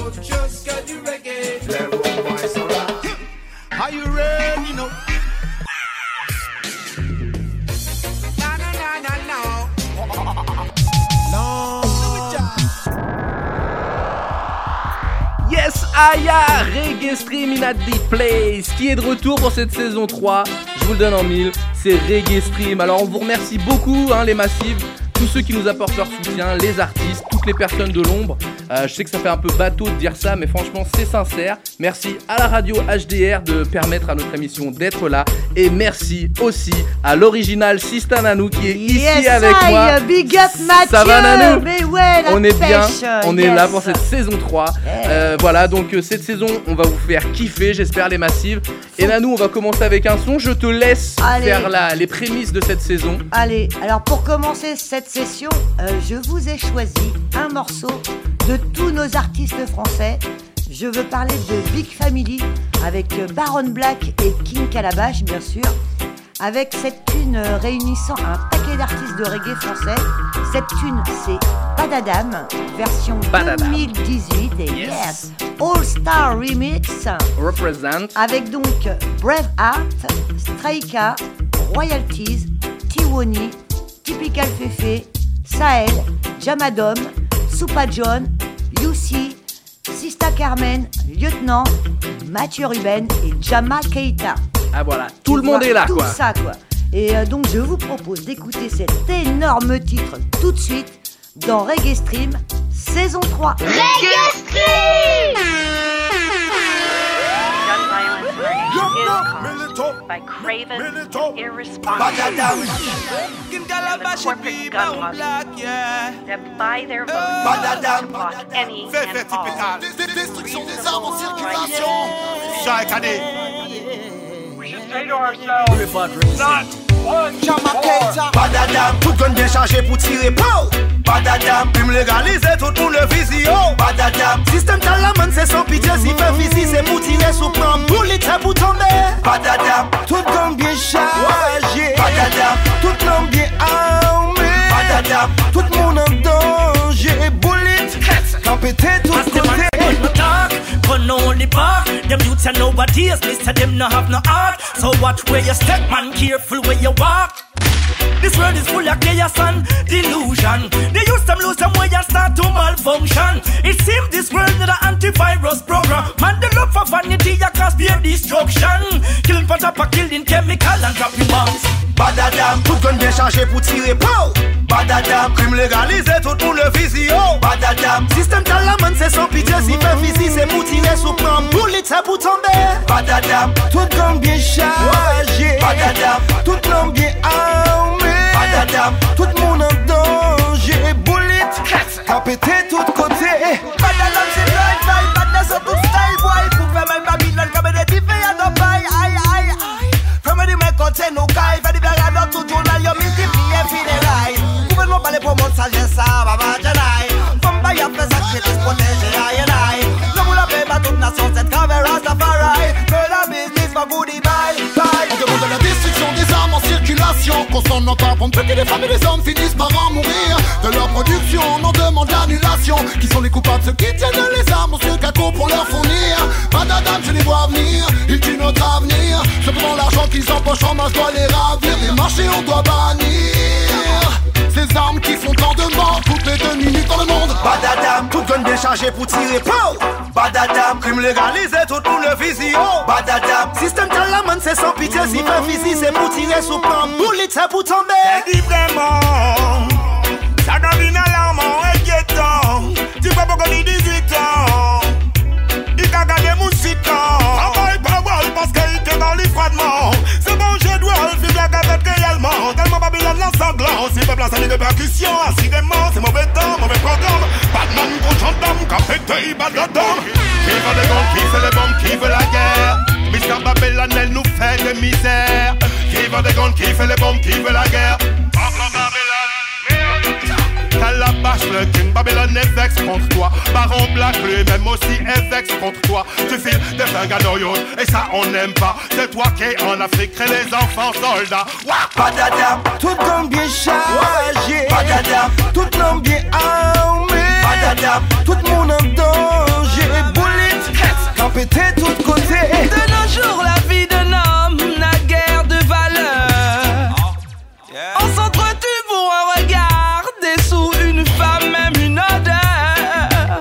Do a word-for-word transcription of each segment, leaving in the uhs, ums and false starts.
just got du reggae. Are you ready, no? Na na na na na. No. Yes, Aya, Reggae Stream in at the place, qui est de retour pour cette saison trois. Je vous le donne en mille, c'est Reggae Stream. Alors on vous remercie beaucoup, hein, les massifs, tous ceux qui nous apportent leur soutien, les artistes, toutes les personnes de l'ombre. Euh, je sais que ça fait un peu bateau de dire ça, mais franchement c'est sincère. Merci à la radio H D R de permettre à notre émission d'être là. Et merci aussi à l'original Sista Nanou qui est ici yes, avec I, moi. Big up Mathieu. Ça va Nanou? Mais ouais, la on est pêche. bien, on yes. est là pour cette saison trois. Yeah. Euh, voilà, donc euh, cette saison on va vous faire kiffer, j'espère les massives. Et Nanou, on va commencer avec un son. Je te laisse Allez. faire la, les prémices de cette saison. Allez, alors pour commencer cette session, euh, je vous ai choisi un morceau de tous nos artistes français. Je veux parler de Big Family avec Baron Black et King Calabash, bien sûr. Avec cette tune réunissant un paquet d'artistes de reggae français. Cette tune, c'est Badadam, version Badadam. deux mille dix-huit. Et Yes. yes, All Star Remix. Represent. Avec donc Braveheart, Straika, Royalties, Tiwoni, Typical Fefe, Sahel, Jamadom, Soupa John, Youssi, Sista Carmen, Lieutenant, Mathieu Ruben et Jama Keita. Ah voilà, tout le monde Voilà, est là tout quoi. ça quoi. Et euh, donc je vous propose d'écouter cet énorme titre tout de suite dans Reggae Stream saison trois. Reggae Stream! Gun violence is caused by craven and irresponsible and the corporate gun lobby that buy their votes to block any and all Destruction des armes en reasonable circulation. rights. Chaque année. Badadam, tout gun bien chargé pour tirer. Pow! Badadam, plume légalisé, tout le monde le visio. Badadam, système Talaman, c'est sans pitié. Si fait physique, c'est pour tirer sous plan. Bullet, c'est pour tomber. Badadam, tout gun bien chargé. Badadam, tout l'homme bien armé. Badadam, tout le monde en danger. Bullet, quand pété tout côté. Gun only park, them youths and nobodies, Mister them no have no heart. So watch where you step, man, careful where you walk. This world is full of chaos and delusion. They use them lose them way and start to malfunction. It seems this world need an antivirus program. Man, the love for vanity a cause pure destruction. Killing for top of killing chemical and dropping bombs. Badadam, tout gun bien chargé pour tirer. Pow! Badadam, crime légalisé, tout le monde le visio. Badadam, système Talaman, c'est sans pitié. Si fait physique, c'est pour tirer sous plan. Bullet, c'est pour tomber. Badadam, tout gun bien chargé. Badadam, tout l'homme bien armé. Badadam, tout le monde en danger. Bullet, qu'a pété tout côté. Badadam, c'est blind vibe, badness up tout style boy. Pour faire même Babylone, comme des diffés à nos pailles. Aïe, aïe, aïe. From where the men contain no guy. Fait des blagues à notre tout journal, y'a multiplié funérailles. Gouvernement parler pour mon sagesse, ça va pas janaï. Femme baille à faire ça, qui est protégé, aïe, aïe. Le moule à paix, pas toute nation, cette caméra, Rastafari. Que la business, pas goodie, bye, bye. On demande la destruction des armes en circulation. Qu'on s'en entend pour que les femmes et les hommes finissent par en mourir. De leur production, on en demande l'annulation. Qui sont les coupables, ceux qui tiennent les armes, on se caco pour leur fournir. Badadam, je les vois venir, ils tuent notre avenir. Cependant l'argent qu'ils empochent en main, je dois les ravir. Les marchés, on doit bannir ces armes qui font tant de morts toutes les deux minutes dans le monde. Badadam, tout gun bien chargé pour tirer. Pow! Badadam, crime légalisé, tout le monde le visio. Badadam, système Talaman, c'est sans pitié. Si fait physique, c'est pour tirer sous plan. Bullet, c'est pour tomber. Dis vraiment, ça devient alarmant, inquiétant. Tu peux pas gagner dix-huit ans. Il a gagné mon site. Travaille pas mal parce qu'il était dans les froidements. C'est bon, je dois le faire avec réellement. Tellement Babylone l'ensanglant. Si peuple a sali de percussion, assidément, c'est mauvais temps, mauvais programme. Batman contre gendarme, capété, badadam. Qui veut les guns, qui fait les bombes, qui veut la guerre. Mister Babylone, elle nous fait des misères. Qui veut des guns, qui fait les bombes, qui veut la guerre. Calabash, le king, Babylone est vex contre toi. Baron Black, lui-même aussi est vex contre toi. Tu files des flingues à New York, et ça on n'aime pas. C'est toi qui en Afrique crée les enfants soldats. Badadam, tout l'homme bien chargé. Badadam, tout l'homme bien armé. Badadam, tout le monde en danger. pété tout de côté. De nos jours, la vie d'un homme n'a guère de valeur. On s'entretue pour un regard, des sous, une femme, même une odeur.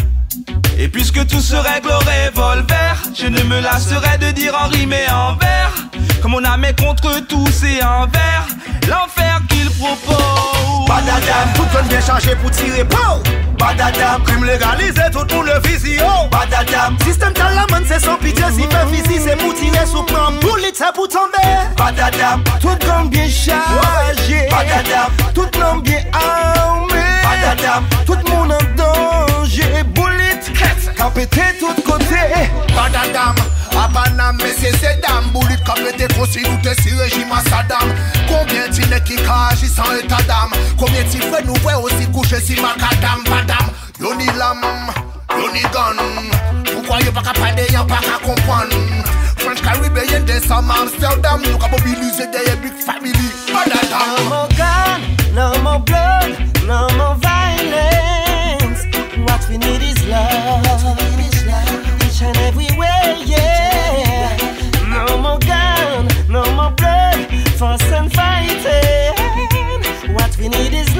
Et puisque tout se règle au revolver, je ne me lasserai de dire en rime et en vers, comme on a mais contre tous et envers l'enfer qu'il propose. Badadam, tout le monde bien chargé pour tirer. Pow! Badadam, crime légalisé, tout le monde le vise. Oh! Badadam, système talaman, c'est sans pitié. Si fait physique, c'est pour tirer sous plan. Bullet, c'est pour tomber. Badadam, tout le monde bien chargé. Badadam, tout le monde bien armé. Badadam, tout le monde en danger. Bullet, qu'a pété tout de côté. Badadam, à Paname, mais c'est ces dames. Bullet, qu'a pété consigne ou t'es si régime à Saddam. Combien t'y n'est qui agit sans état d'âme? Combien t'y fait nous voir aussi coucher si macadam, badam? Yo ni l'âme, yo ni gun. Pourquoi y'a pas qu'à parler, y'a pas qu'à comprendre? French Caribbean, des Sam Amsterdam. Nous qu'à mobiliser des big family. Badadam. No more gun, no more blood, no more violence. What we need is love, each and every way, yeah. No more gun, no more blood, fuss and fighting. What we need is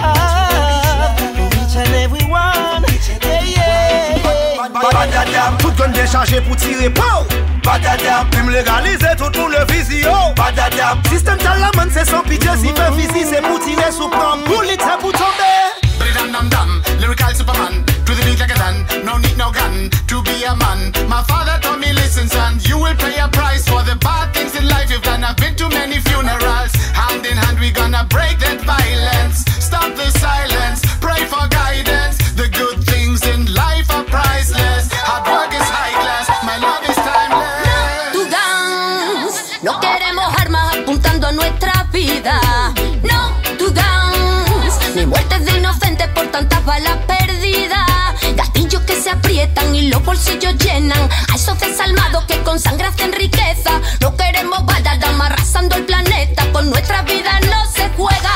love, each and every one, yeah, yeah, yeah. Badadam, tout le monde bien chargé pour tirer. Pow! Badadam, crime légalisé, tout le monde le vise. Oh! Badadam, système talaman, c'est sans pitié. Si fait physique, c'est pour tirer sous plan. Bullet, c'est pour tomber. Dam dam dam, lyrical Superman, to the beat like a gun, no need no gun, to be a man. My father told me, listen son, you will pay a price for the bad things in life you've done. I've been to many funerals, hand in hand we gonna break that violence. Stop the silence, pray for guidance. The good things in life are priceless. Hard work is high class, my love is timeless. To dance, no queremos armas apuntando a nuestra vida. No to dance, ni muertes de inocentes por tantas balas perdidas. Gatillos que se aprietan y los bolsillos llenan. A esos desalmados que con sangre hacen riqueza. No queremos badadam arrasando el planeta. Con nuestra vida no se juega.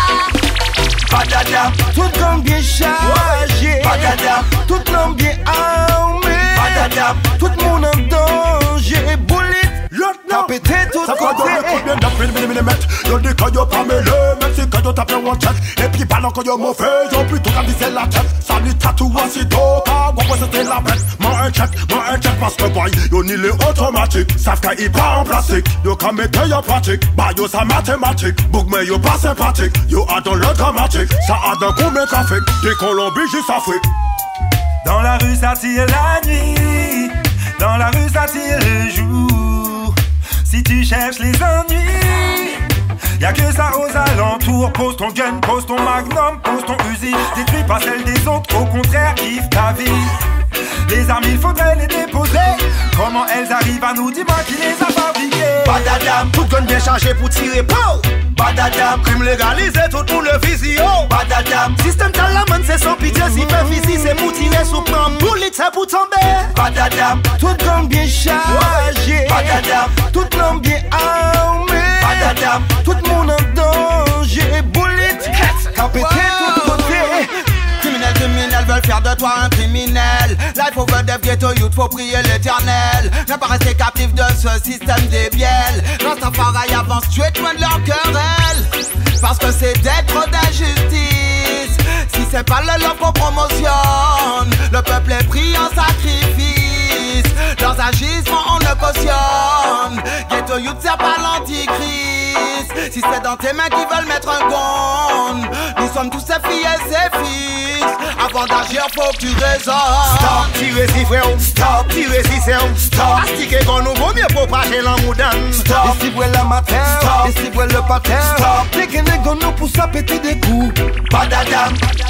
Badadam, tout le monde bien chargé. Badadam, tout le monde bien armé. Badadam, tout le monde en danger. Bullet, qu'a pété tout de côté. Yo dis que yo pas mêlé, même si que yo tape un check. Et puis pendant que yo mauvais, yo plutôt qu'à viser la tête. Salut tatou aussitôt, car moi c'était la bête. Moi un check, moi un check parce que boy, yo ni les automatiques. Savent qu'il pas en plastique, yo qu'à mettre en pratique. Bah yo ça mathématique, book mais yo pas sympathique. Yo a dans le dramatique, ça a dans combien trafic. Des Colombie jusqu'à Afrique. Dans la rue ça tire la nuit, dans la rue ça tire le jour. Si tu cherches les ennuis, y'a que ça aux alentours. Pose ton gun, pose ton magnum, pose ton Uzi. Détruis pas celle des autres, au contraire kiffe ta vie. Les armes il faudrait les déposer. Comment elles arrivent à nous, dis-moi qui les a fabriquées. Badadam, tout le monde bien chargé pour tirer. Pow! Badadam, crime légalisé, tout le monde le vise. Oh! Badadam, système talaman, c'est sans pitié. Si fait physique, c'est pour tirer sous plan. Bullet, c'est pour tomber. Badadam, tout le monde bien chargé. Badadam, tout le monde bien armé. Badadam, tout le monde en danger. Bullet, qu'a pété tout de côté. Criminels, criminels veulent faire de toi un criminel. Life over the ghetto youth, faut prier l'éternel. Ne pas rester captif de ce système débiel. Rastafari avance, tu es loin de leur querelle. Parce que c'est d'être d'injustice. Si c'est pas le love qu'on promotionne, le peuple est pris en sacrifice. Leurs agissements on le cautionne. Ghetto youth c'est pas l'antichrist. Si c'est dans tes mains qu'ils veulent mettre un gon, nous sommes tous ses filles et ses fils. Avant d'agir faut que tu raisonnes. Stop, tirer si frère. Stop, tirer si c'est. Stop, astiquer qu'on nous vaut mieux pour propager l'amour d'âne. Stop, et si vous la matin. Stop, et si vous le patin. Stop, les Guinéens nous poussent à péter des coups. Badadam.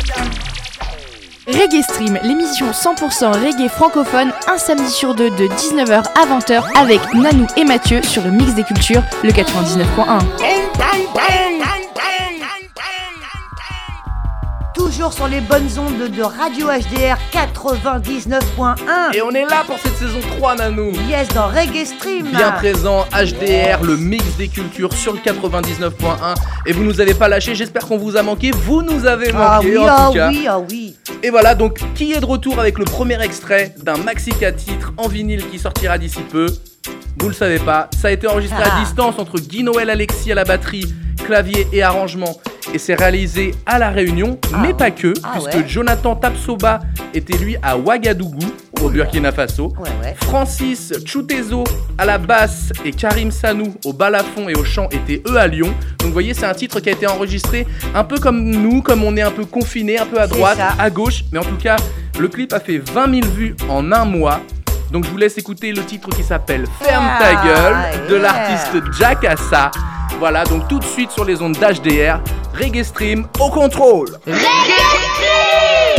Reggae Stream, l'émission cent pour cent reggae francophone, un samedi sur deux de dix-neuf heures à vingt heures avec Nanou et Mathieu sur le Mix des Cultures, le quatre-vingt-dix-neuf point un. toujours sur les bonnes ondes de Radio H D R quatre-vingt-dix-neuf point un. Et on est là pour cette saison trois, Nanou. Yes, dans Reggae Stream. Bien présent, H D R, le mix des cultures sur le quatre-vingt-dix-neuf point un. Et vous nous avez pas lâché, j'espère qu'on vous a manqué. Vous nous avez manqué, ah oui, en ah tout cas. oui, ah oui. Et voilà, donc, qui est de retour avec le premier extrait d'un maxi quatre titres en vinyle qui sortira d'ici peu. Vous le savez pas, ça a été enregistré ah. à distance entre Guy Noël Alexis à la batterie, clavier et arrangement. Et c'est réalisé à La Réunion, ah. mais pas que, ah puisque ouais. Jonathan Tapsoba était lui à Ouagadougou, au Burkina Faso. Ouais, ouais. Francis Choutezo à la basse et Karim Sanou au balafon et au chant étaient eux à Lyon. Donc vous voyez, c'est un titre qui a été enregistré un peu comme nous, comme on est un peu confiné, un peu à droite, à gauche. Mais en tout cas, le clip a fait vingt mille vues en un mois. Donc je vous laisse écouter le titre qui s'appelle Ferme ta gueule ah, de yeah. l'artiste Jack Assa. Voilà, donc tout de suite sur les ondes d'H D R, Reggae Stream au contrôle. Reggae Stream.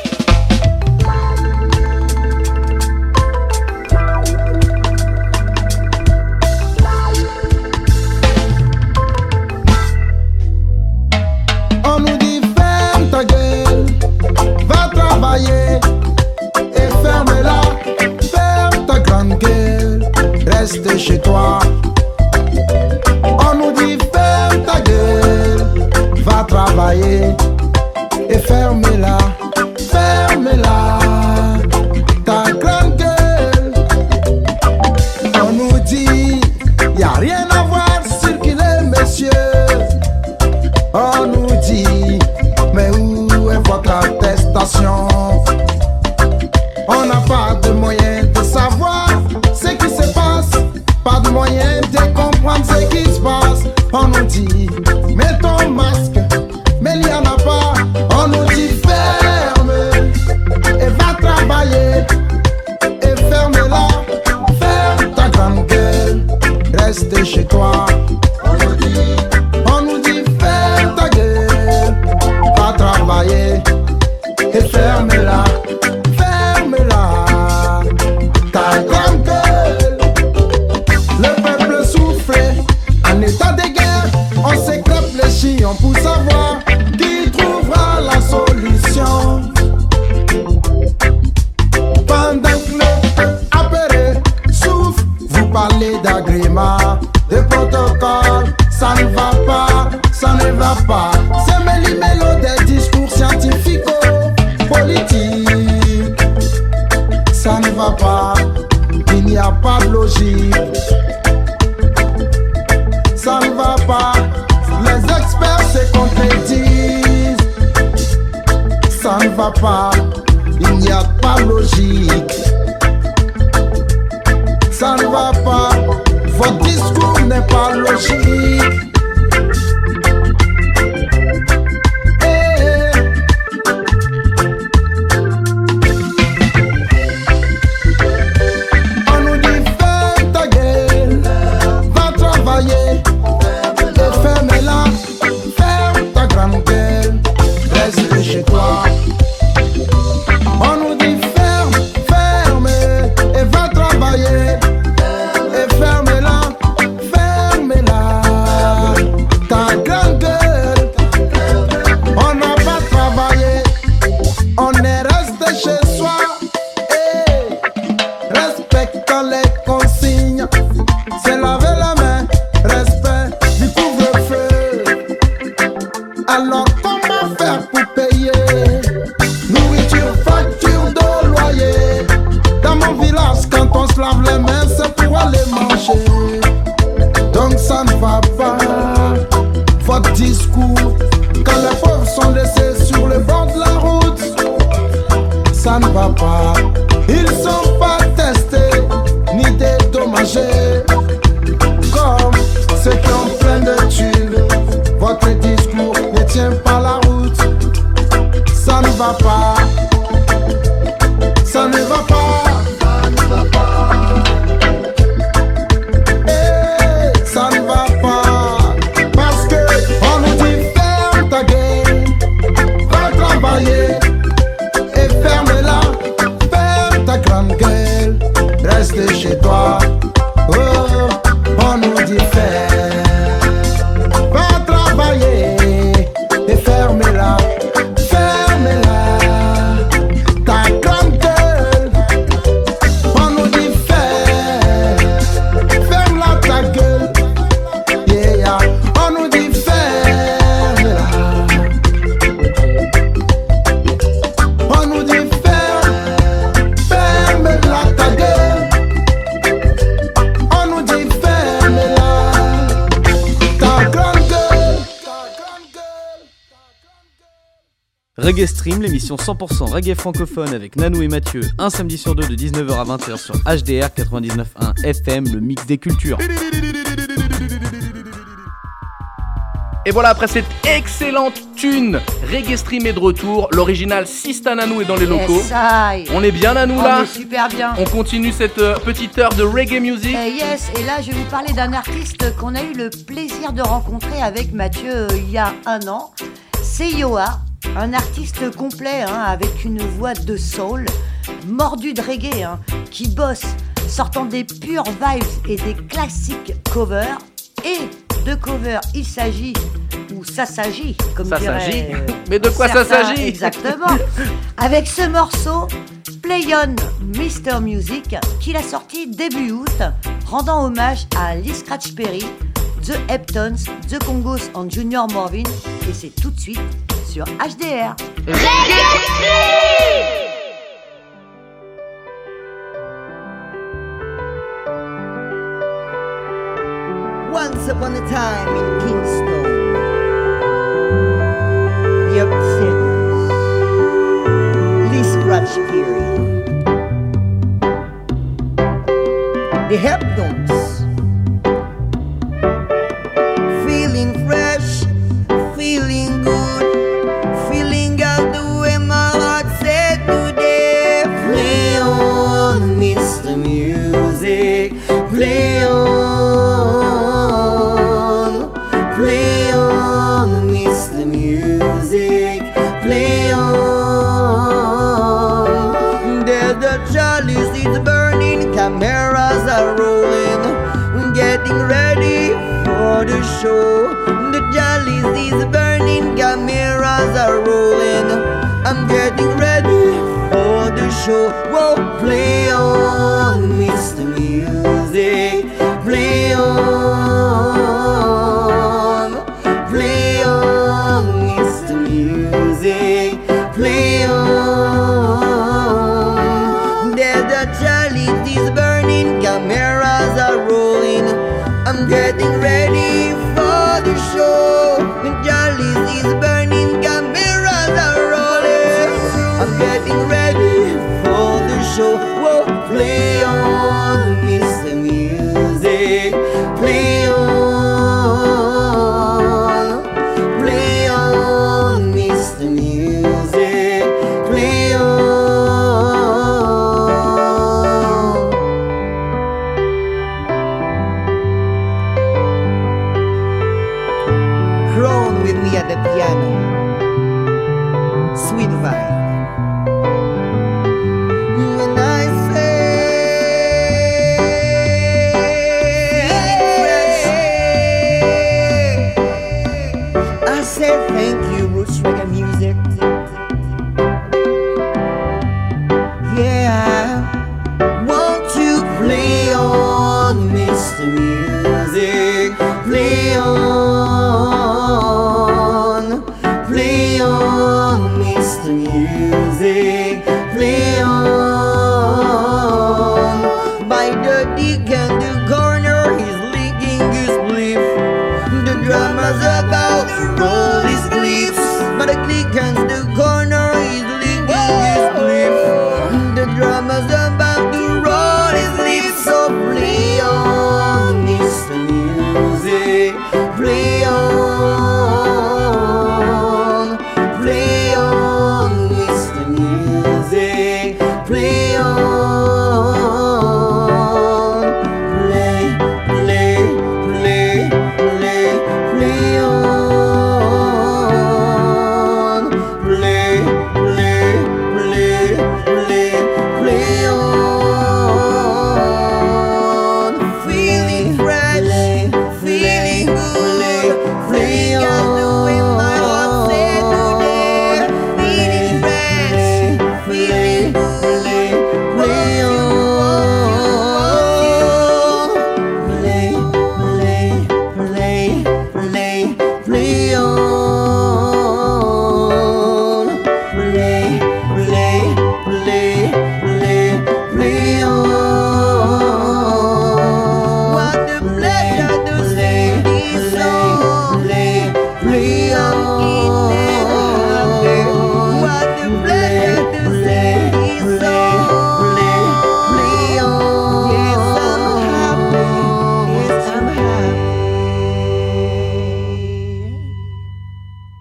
On nous dit ferme ta gueule, va travailler et ferme-la. Ferme ta grande gueule, reste chez toi. On nous dit ferme ta gueule, va travailler et ferme-la, ferme-la, ta grande gueule. On nous dit y'a rien à voir, circuler messieurs. On nous dit mais où est votre attestation? On n'a pas de moyen de savoir ce qui se passe, pas de moyen de comprendre ce qui se passe. On nous dit mets ton masque, mais il n'y en a pas. On nous dit ferme et va travailler et ferme-la, ferme ta grande gueule, reste chez toi. On nous dit, on nous dit ferme ta gueule, va travailler et ferme-la, ferme-la, ta grande gueule. Le peuple souffre en état de guerre, on s'écrèpe les chiens pour savoir qui trouvera la solution. Pendant que le peuple appareil souffre, vous parlez d'agrément, de protocole, ça ne va pas, ça ne va pas. C'est méli-mélo des discours scientifiques, politiques, ça ne va pas, il n'y a pas de logique. Ça ne va pas, les experts se contredisent. Ça ne va pas, il n'y a pas de logique. Ça ne va pas, votre discours n'est pas logique. Hey. On nous dit ferme ta gueule, va travailler. Ferme-la, ferme ta grande gueule, reste chez toi. On nous dit ferme, ferme et va travailler. Et ferme-la, ferme-la, ta grande gueule. On n'a pas travaillé, on est resté chez soi. Et respectant les consignes, c'est laver la main, respect du couvre-feu. Alors comment faire pour payer nourriture, facture de loyer? Dans mon village, quand on se lave les mains, c'est pour aller manger. Donc ça ne va pas, votre discours. Quand les pauvres sont laissés sur le bord de la route, ça ne va pas. Ils sont pas testés, ni dédommagés. Comme ceux qui ont plein de thunes, votre discours ne tient pas la route. Ça ne va pas, ça ne va pas, ça ne va pas. Reggae Stream, l'émission cent pour cent reggae francophone avec Nanou et Mathieu, un samedi sur deux de dix-neuf heures à vingt heures sur H D R quatre-vingt-dix-neuf point un F M, le mix des cultures. Et voilà, après cette excellente tune, Reggae Stream est de retour. L'original Sista Nanou est dans les locaux. Yes, I. On est bien, Nanou, On là? est super bien. On continue cette euh, petite heure de reggae music. Eh yes, et là je vais vous parler d'un artiste qu'on a eu le plaisir de rencontrer avec Mathieu euh, il y a un an. C'est Yoa, un artiste complet hein, avec une voix de soul, mordu de reggae, hein, qui bosse, sortant des pures vibes et des classiques covers. Et de covers, il s'agit, ou ça s'agit, comme ça dirait... s'agit. Mais de quoi certains, ça s'agit? Exactement. Avec ce morceau, Play On mister Music, qu'il a sorti début août, rendant hommage à Lee Scratch Perry, The Heptones, The Congos and Junior Morvin, et c'est tout de suite sur H D R. Once upon a time in Kingston, the Heptones, Lee Scratch Perry, the Heptones, feeling fresh, feeling good, feeling out the way my heart said today. Play on, Mister Music, play on. Play on, Mister Music, play on. There's the chalice, it's burning, cameras are rolling, getting ready for the show. The chalice is burning, cameras are rolling, I'm getting ready for the show. Whoa, play on, Mister Music, play on. Play on, Mister Music, play on. There's the chalice is burning, cameras are rolling, I'm getting ready for the show. The chalice is burning, cameras are rolling, I'm getting ready for the show. Whoa, play on, Mister Music, play on.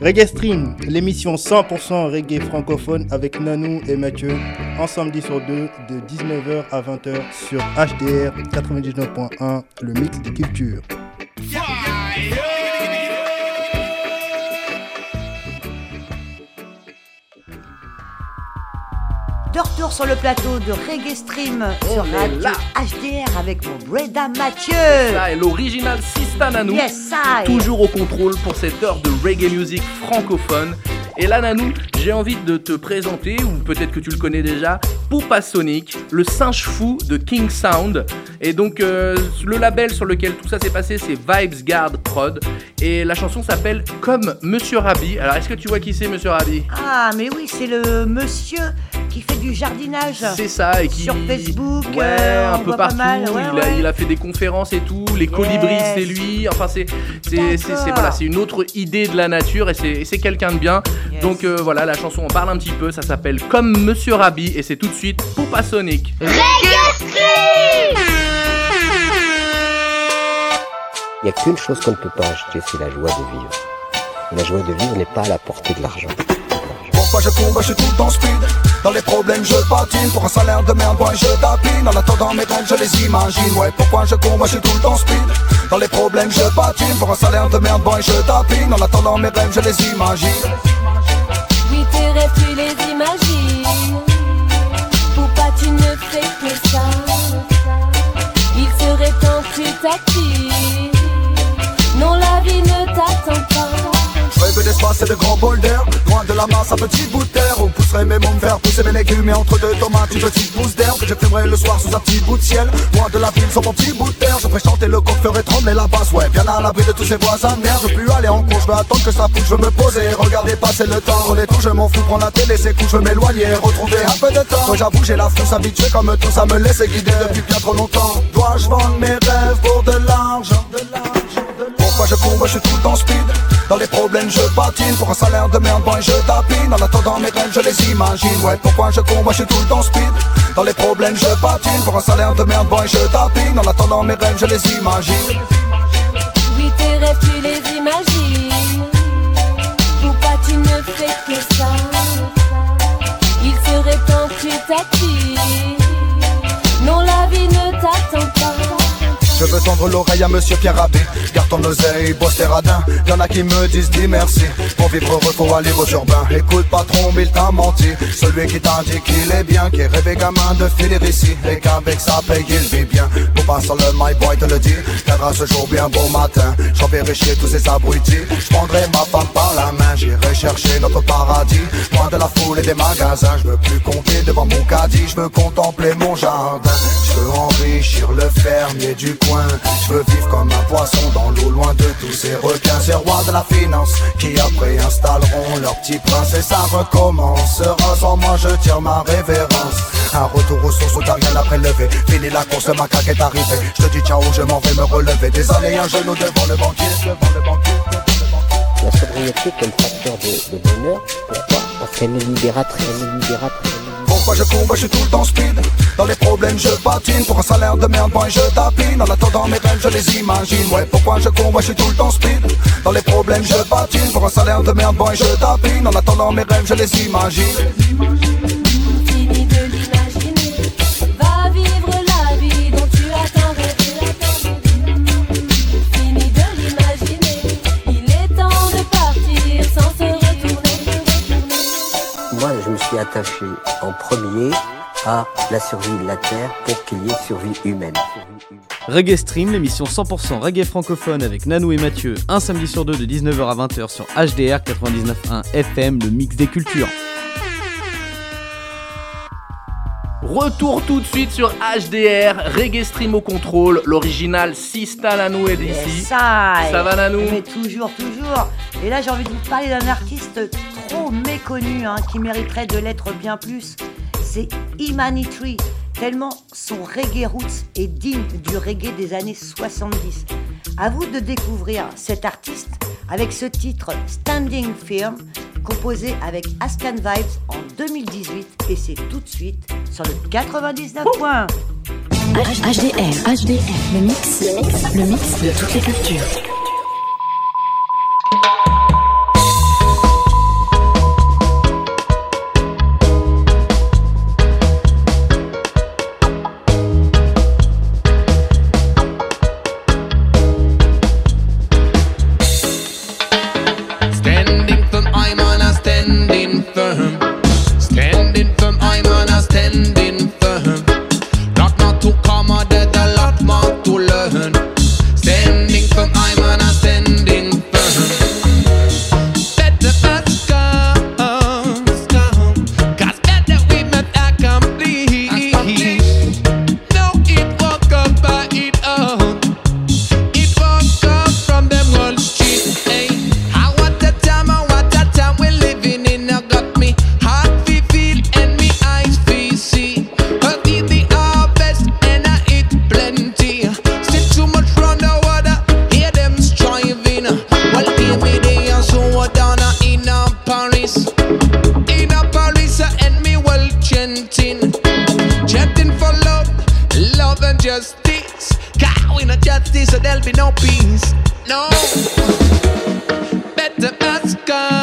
Reggae Stream, l'émission cent pour cent reggae francophone avec Nanou et Mathieu, en samedi sur deux de dix-neuf heures à vingt heures sur H D R quatre-vingt-dix-neuf point un, le mix de culture. De retour sur le plateau de Reggae Stream sur Radio H D R avec mon Breda Mathieu. Ça et l'original Sista Nanou. Yes, I. Toujours au contrôle pour cette heure de reggae music francophone. Et là, Nanou, j'ai envie de te présenter, ou peut-être que tu le connais déjà, Poupa Sonic, le singe fou de King Sound. Et donc, euh, le label sur lequel tout ça s'est passé, c'est Vibes Guard Prod. Et la chanson s'appelle Comme Monsieur Rabi. Alors, est-ce que tu vois qui c'est, Monsieur Rabi ? Ah, mais oui, c'est le monsieur qui fait du jardinage. C'est ça, et qui... Sur Facebook, ouais, euh, un peu partout. Mal, ouais, il, ouais. A, il a fait des conférences et tout. Les colibris, yes. C'est lui. Enfin, c'est, c'est, c'est, c'est, voilà, c'est une autre idée de la nature et c'est, et c'est quelqu'un de bien. Yes. Donc euh, voilà, la chanson en parle un petit peu. Ça s'appelle Comme Monsieur Rabi et c'est tout de suite Poupa Sonic. Il n'y a qu'une chose qu'on ne peut pas acheter, c'est la joie de vivre. La joie de vivre n'est pas à la portée de l'argent. Pourquoi je cours, je suis tout le temps speed. Dans les problèmes je patine. Pour un salaire de merde, moi je tapine. En attendant mes rêves je les imagine. Ouais, pourquoi je cours, je suis tout le temps speed. Dans les problèmes je patine. Pour un salaire de merde, moi je tapine. En attendant mes rêves je les imagine. Oui, tes rêves tu les imagines. Pourquoi tu ne fais que ça? Il serait temps que tu t'actives. Non, la vie ne t'attend pas. Rêve d'espace et de grands boulders. Loin de la masse, un petit bout de terre. On pousserait mes mômes vers pousser mes légumes. Et entre deux tomates, une petite pousse d'herbe. Que je fumerais le soir sous un petit bout de ciel. Loin de la ville, sur mon petit bout de terre. Je ferais chanter le coq, ferais trembler la basse. Ouais, bien à l'abri de tous ces voisins de merde. Je veux plus aller en cours, je veux attendre que ça pousse. Je veux me poser, regarder passer le temps. On est tout, je m'en fous, prendre la télé, c'est cool. Je veux m'éloigner, retrouver un peu de temps. Moi j'avoue, j'ai la frousse habituée comme tout ça me laisse guider depuis bien trop longtemps. Dois-je vendre mes rêves pour de l'argent? Pourquoi je cours, je suis tout le temps speed. Dans les problèmes je patine. Pour un salaire de merde, bon, je tapine. En attendant mes rêves je les imagine. Ouais, pourquoi je cours, je suis tout le temps speed. Dans les problèmes je patine. Pour un salaire de merde, bon, je tapine. En attendant mes rêves je les imagine. Oui, tes rêves tu les imagines. Pourquoi tu ne fais que ça? Il serait temps que tu t'actives. Non, la vie ne t'attend pas. Je veux tendre l'oreille à Monsieur Pierre Rabhi. Garde ton oseille, bosse tes radins. Y'en a qui me disent dis merci. Pour vivre heureux faut aller aux urbains. Écoute patron, il t'a menti. Celui qui t'a dit qu'il est bien, qui rêvait gamin de filer ici. Et qu'avec sa paye il vit bien. Pour pas sur le my boy te le dit. Car à ce jour bien beau matin, j'enverrai chier tous ces abrutis. J'prendrai ma femme par la main, j'irai chercher notre paradis. Loin de la foule et des magasins. Je veux plus compter devant mon caddie. Je veux contempler mon jardin. Je veux enrichir le fermier du coin. Je veux vivre comme un poisson dans l'eau, loin de tous ces requins. Ces rois de la finance qui après installeront leur petit prince. Et ça recommencera, sans moi je tire ma révérence. Un retour aux sources où t'as rien à prélever. Fini la course, ma craque est arrivée. Je te dis ciao, je m'en vais me relever. Des années un genou devant le banquier, devant le banquier, devant le banquier. La sobriété comme facteur de, de bonheur, pourquoi? Parce qu'elle est libératrice, elle est libératrice. Pourquoi je cours, je suis tout le temps speed. Dans les problèmes je patine. Pour un salaire de merde, moi je tapine. En attendant mes rêves je les imagine. Ouais, pourquoi je cours, je suis tout le temps speed. Dans les problèmes je patine. Pour un salaire de merde, moi je tapine. En attendant mes rêves je les imagine. Fini de l'imaginer. Va vivre la vie dont tu attends rêver. Fini de l'imaginer. Il est temps de partir sans se retourner. Moi je me suis attaché en premier à la survie de la Terre pour qu'il y ait survie humaine. Reggae Stream, l'émission cent pour cent reggae francophone avec Nanou et Mathieu, un samedi sur deux de dix-neuf heures à vingt heures sur H D R quatre-vingt-dix-neuf point un F M, le mix des cultures. Retour tout de suite sur H D R, Reggae Stream au contrôle, l'original Sista Nanou est ici. Yes, ça, ça va Nanou? Mais toujours, toujours. Et là j'ai envie de vous parler d'un artiste trop méconnu, hein, qui mériterait de l'être bien plus. C'est Imanitri, tellement son reggae roots est digne du reggae des années soixante-dix. À vous de découvrir cet artiste avec ce titre Standing Firm, composé avec Ascan Vibes en deux mille dix-huit, et c'est tout de suite sur le quatre-vingt-dix-neuf point un. H D R, H D R, le mix, le mix, le mix de toutes les cultures. to come, there's a lot more to learn. Standing firm, I'm on a standing firm. Better ask us, cause better we met accomplish. No, it won't come by it own. It won't come from them Wall Street. Hey, how what a time, how what a time we're living in. Now got me heart fi feel and me eyes fi see. But eat the harvest and I eat plenty. Still too much round the water, hear them striving. Well, hear me they are so down in a Paris. In a Paris and me well chanting. Chanting for love, love and justice. Cause we not justice so there'll be no peace. No. Better ask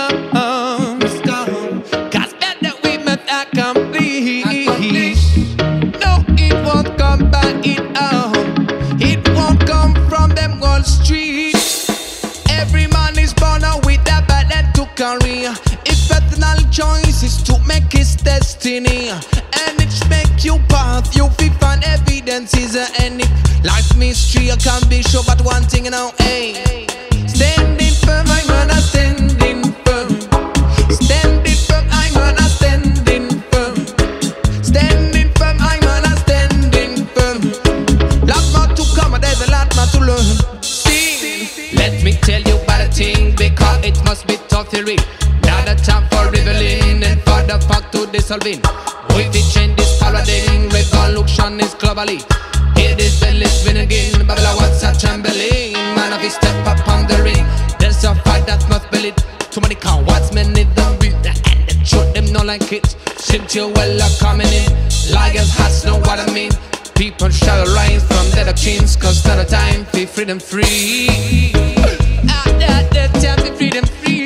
us, cause better we met accomplish. No, it won't come by it own. It won't come from them Wall Street. Every man is born out with a bad to carry. His personal choice is to make his destiny. And it's make you path, you fi find evidences. And if life mystery can be sure, but one thing you know, hey. Standing firm, I'm on a standing firm. Standing firm, I'm on a standing firm. Standing firm, I'm on a standing firm. Lot more to come, and there's a lot more to learn. See, let me tell you about a thing, because it must be tough to read. Not a time for reveling and for the fact to dissolving. We will change this paradigm, revolution is globally. Hear this bell is spin again, Babylon what's a trembling. Man of his step up on the ring. There's a fight that must be lit. Too many cowards, men need the beat. And the truth, them no like it. Seems you well are coming in. Liars has know what I mean. People shall rise from their kings, cause not a time for freedom free. Ah, that, that time for freedom free.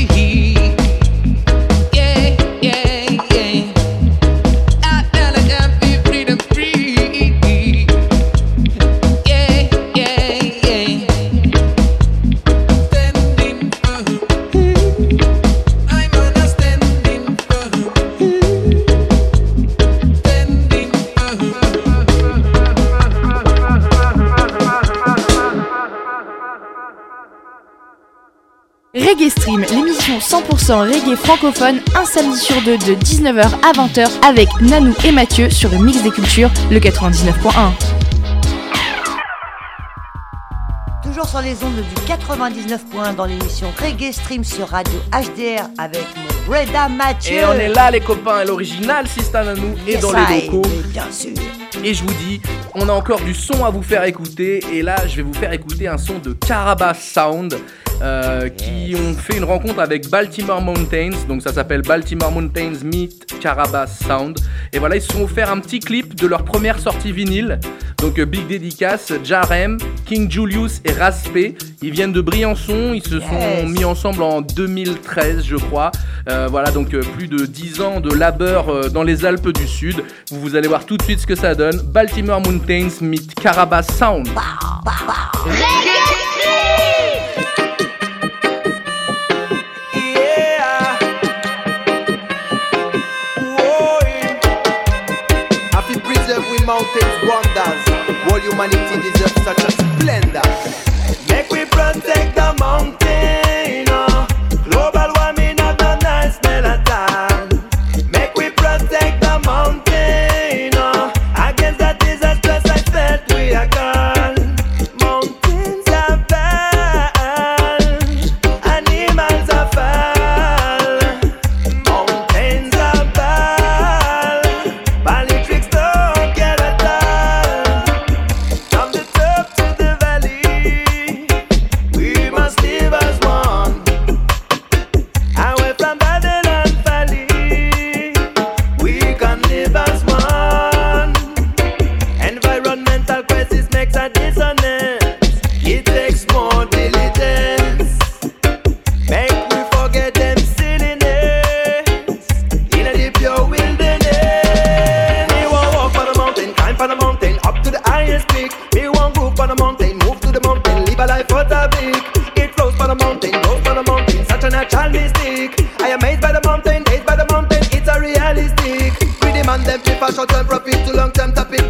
Yeah, yeah, yeah. Ah, that, that time for freedom free. Yeah, yeah, yeah. Standing firm. I'm on a standing firm. Standing Reggae Stream, l'émission cent pour cent reggae francophone, un samedi sur deux de dix-neuf heures à vingt heures avec Nanou et Mathieu sur le Mix des Cultures, le quatre-vingt-dix-neuf point un. Toujours sur les ondes du quatre-vingt-dix-neuf point un dans l'émission Reggae Stream sur Radio H D R avec mon Breda Mathieu. Et on est là les copains, et l'original Sista Nanou est Yes, dans I, les locaux. mais bien sûr. Et je vous dis, on a encore du son à vous faire écouter. Et là, je vais vous faire écouter un son de Carabas Sound euh, qui ont fait une rencontre avec Baltimore Mountains. Donc ça s'appelle Baltimore Mountains Meet Carabas Sound. Et voilà, ils se sont offert un petit clip de leur première sortie vinyle. Donc euh, big dédicace, Jarem, King Julius et Raspé. Ils viennent de Briançon, ils se sont Yes. mis ensemble en deux mille treize je crois. Euh, voilà, donc euh, plus de dix ans de labeur euh, dans les Alpes du Sud. Vous, vous allez voir tout de suite ce que ça donne. Baltimore Mountains meet Carabas Sound. I feel preserve with mountains wonders. All humanity deserves such a splendor. Make we protect the mountain. uh, Global warming have no nice smell at all. Make we protect the mountain. uh, Against the disastrous life that we are gone. Mountains are fall, animals are fall. Mountains are fall, politics don't get at all. From the top to the valley, we must live as one. Away from Babylon Valley, we can live as one. Environmental crisis makes a dissonance. It takes more diligence. Make we forget them silliness in the pure wilderness. Me want walk on the mountain, climb on the mountain, up to the highest peak. Me want group on the mountain, move to the mountain, live a life out of big. It flows on the mountain, goes on the mountain, such a natural mystic. I am amazed by the mountain, dazed by the mountain, it's a realistic. We demand them prefer short-term profit to long-term topic, them sell out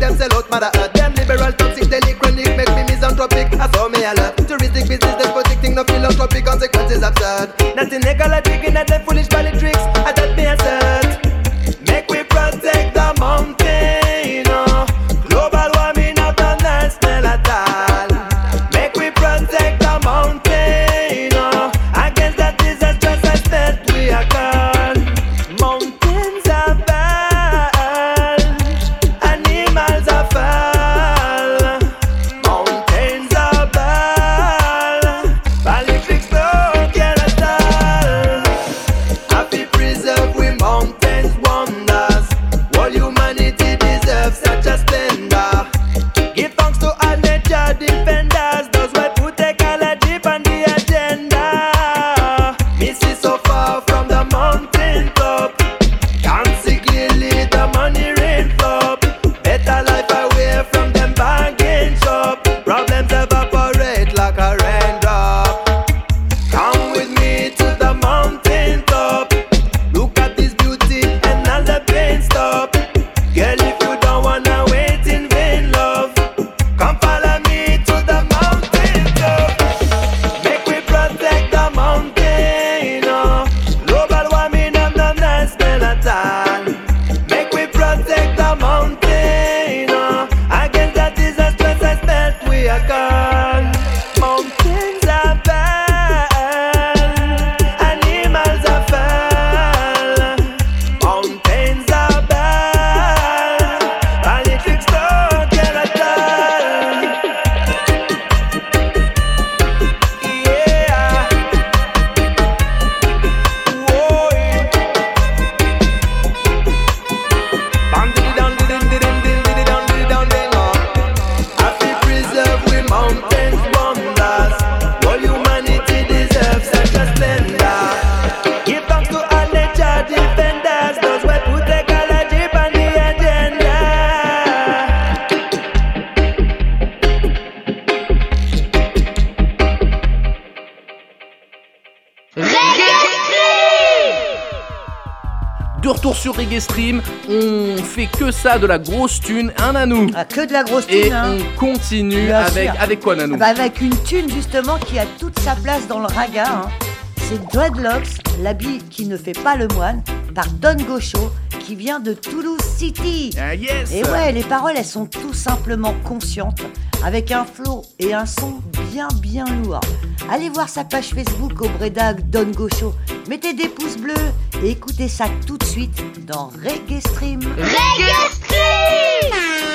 up Mother Earth. Them liberal, toxic, telechronic, make me misanthropic. I saw me a lot. Touristic business, them protecting no philanthropic consequences absurd. Nothing ecologic in that foolish politics. I that me assert. Make we protect the mountain. Oh. Global warming not a nice smell at all. Make we protect the mountain. Oh. Against that disastrous that we are called. Mountains are bad. Animals are foul. Mountains are bad. Politics don't care at all. Happy preserve we mountains wonders. All humanity deserves such a splendor. Give thanks to all nature defenders, those who put ecology on the agenda. Me see so far from the mountain top. Can't see clearly the money rain flop. Better life away from them bargain shop. Problems evaporate like a raindrop. Come with me to the mountain top. Look at this beauty and all the pain stop. Girl, if you don't wanna wait in vain, love, come follow me to the mountain top. Make we protect the mountain. Oh. Global warming, I'm not nice smell at all. Make we protect the mountain. Oh. Against that disastrous aspect we are gone. Mountains are bad. Animals are foul. Mountains are bad. Politics don't care at all. Yeah. Whoa. Bam diddy down diddy diddy diddy down diddy down ding oh. Happy preserve we mountains wonders. All humanity deserves such a splendor. Give thanks to all nature defenders, those who put ecology on the agenda. De retour sur Reggae Stream, on fait que ça, de la grosse thune, un Nanou. Ah, que de la grosse Et thune, hein. on continue Bien avec, sûr. avec quoi, Nanou? Ah bah, avec une thune justement qui a toute sa place dans le raga. Hein. C'est Dreadlocks, l'habit qui ne fait pas le moine, par Don Gaucho, qui vient de Toulouse City. Ah, yes. Et ouais, les paroles, elles sont tout simplement conscientes, avec un flow et un son bien bien lourd. Allez voir sa page Facebook au Brédag Don Gaucho. Mettez des pouces bleus et écoutez ça tout de suite dans Reggae Stream. Reggae Stream.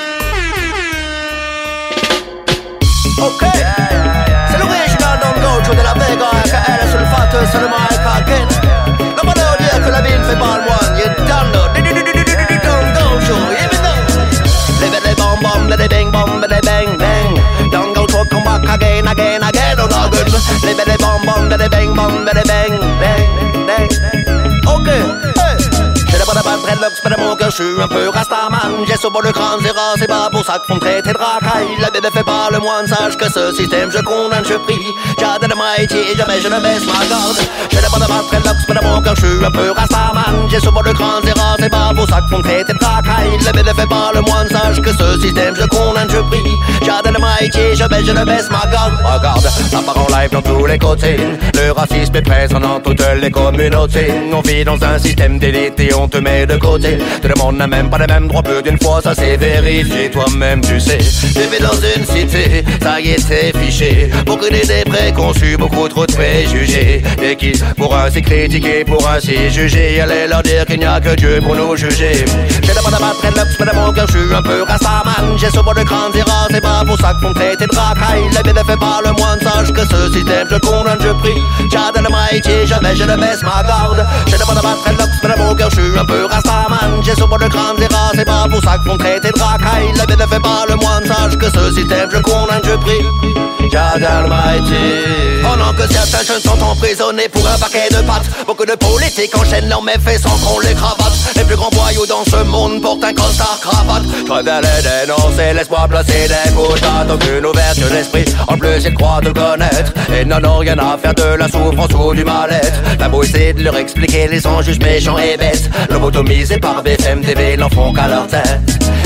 Ok, c'est l'original Don Gaucho de la Vega, aka la sulfate sur le mic again. La valeur dire que la vie ne fait pas le moine, you don't know. Don Gaucho, even though. Live it, bomb bomb, let it bang bomb, let it bang bang. Don Gaucho come back again, again, again, oh no good. Live it, bomb bomb, let it bang bomb, let it bang bang bang. Ok, hey. J'ai la bonne à battre dreadlocks, pas de mon cœur, je suis un peu rastaman. J'ai sur le crâne, c'est rare, c'est pas pour ça qu'ils font me traiter de racaille. La bébé fait pas le moine, sache que ce système je condamne, je prie. J'ai de mighty, jamais je ne baisse ma garde. J'ai la bonne à battre dreadlocks, pas de mon cœur, je suis un peu rastaman. J'ai sur le crâne, c'est rare, c'est pas pour ça qu'ils font me traiter de racaille. La bébé fait pas le moine, sache que ce système je condamne, je prie. J'ai de mighty, jamais je ne baisse ma garde. Regarde, ça part en live dans tous les côtés. Le racisme est présent dans toutes les communautés. On vit dans un système d'élite et on te met de côté. Tout le monde n'a même pas les mêmes droits, plus d'une fois ça c'est vérifié. Toi-même tu sais, j'ai vu dans une cité, ça y est c'est fiché. Beaucoup d'idées préconçues, beaucoup trop de préjugés. Et qui pour ainsi critiquer, pour ainsi juger, allez leur dire qu'il n'y a que Dieu pour nous juger. J'ai demandé à battre dreadlocks, mais de mon cœur je suis un peu rastaman. J'ai sur de crâne zéro, c'est pas pour ça qu'ils font traiter de racaille. La vie ne fait pas le moine, sache que ce système je condamne, je prie. J'ai de mighty, jamais je ne baisse ma garde. J'ai demandé à battre dreadlocks, mais de mon cœur je suis un peu rastaman. J'ai sur de crâne zéro, c'est pas pour ça qu'ils font traiter de racaille. La vie ne fait pas le moine, sache que ce système je condamne, je prie. J'ai mighty. Pendant que certains jeunes sont emprisonnés pour un paquet de pâtes, beaucoup de politiques enchaînent leurs méfaits sans qu'on les cravate. Les plus grands voyous dans ce monde portent un costard cravate. Je préfère les dénoncer, laisse-moi placer des coups aucune ouverture d'esprit, en plus ils croient te connaître et n'en ont rien à faire de la souffrance ou du mal-être. T'as beau essayer de leur expliquer, les gens jugent méchants et bêtes. Lobotomisés par B F M T V, n'en font qu'à leur tête.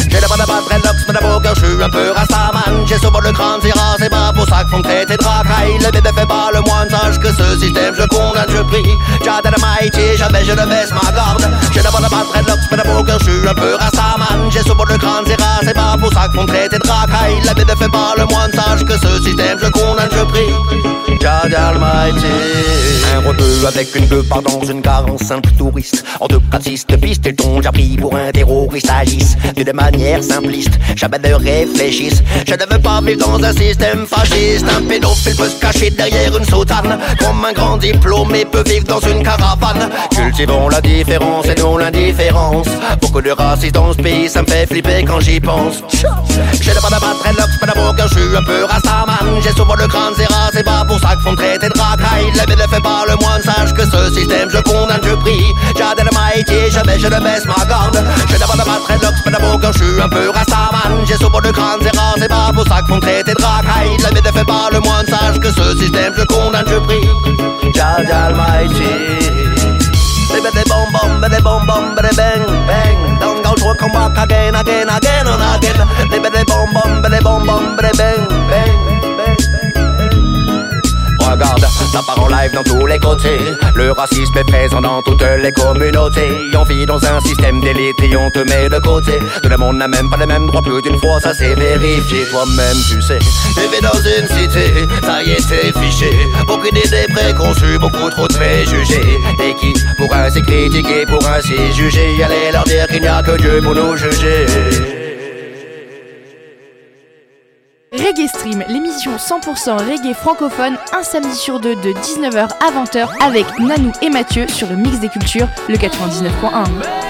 J'ai des pas de pas de dreadlocks, mais d'abord que je suis un peu rastaman. J'ai souvent le crâne, c'est rare, c'est pas pour ça qu'ils font me traiter de racaille. Le bébé fait pas le moins sage que ce système, je condamne, je prie. J'ai de mighty, jamais je ne baisse ma garde. J'ai des pas de pas de dreadlocks, mais d'abord que je suis un peu rastaman. J'ai souvent le crâne, c'est rare, c'est pas pour ça qu'ils font me traiter de racaille. Le bébé fait pas le moins sage que ce système, je condamne, je prie. Jah Almighty. Un rebeu avec une queue part dans une gare en simple touriste. En deux racistes pistes, ils t'ont déjà pris pour un terroriste. Agissent de manière simpliste, jamais ne réfléchissent. Je ne veux pas vivre dans un système fasciste. Un pédophile peut se cacher derrière une soutane. Comme un grand diplômé peut vivre dans une caravane. Cultivons la différence et non l'indifférence. Beaucoup de racistes dans ce pays, ça me fait flipper quand j'y pense. J'ai pas de pas de dreadlocks, pas d'abord que je suis un peu rastaman. J'ai souvent le crâne zéra, c'est pas pour ça qu'ils font me traiter de racaille. La vie ne fait pas le moins sage que ce système, je condamne, je prie. J'ai de mighty, jamais je ne baisse ma garde. J'ai pas de pas de dreadlocks, pas d'abord que je suis un peu rastaman. J'ai souvent le crâne zéra, c'est pas pour ça qu'ils font me traiter de racaille. La vie ne fait pas le moins sage que ce système, je condamne, je prie. J'ai Almighty. Des bom bom, des bom bom, des bang bang. Don't go to come back again, again, again and again. Des bom bom, des bom bom, des bang bang bang. Regarde, ça part en live dans tous les côtés. Le racisme est présent dans toutes les communautés. On vit dans un système d'élite et on te met de côté. Tout le monde n'a même pas les mêmes droits, plus d'une fois ça s'est vérifié. Toi-même tu sais, vivre dans une cité, ça y est c'est fiché. Beaucoup d'idées préconçues, beaucoup trop de préjugés. Et qui pour ainsi critiquer, pour ainsi juger, allez leur dire qu'il n'y a que Dieu pour nous juger. Reggae Stream, l'émission cent pour cent reggae francophone, un samedi sur deux de dix-neuf heures à vingt heures avec Nanou et Mathieu sur le Mix des Cultures, le quatre-vingt-dix-neuf point un.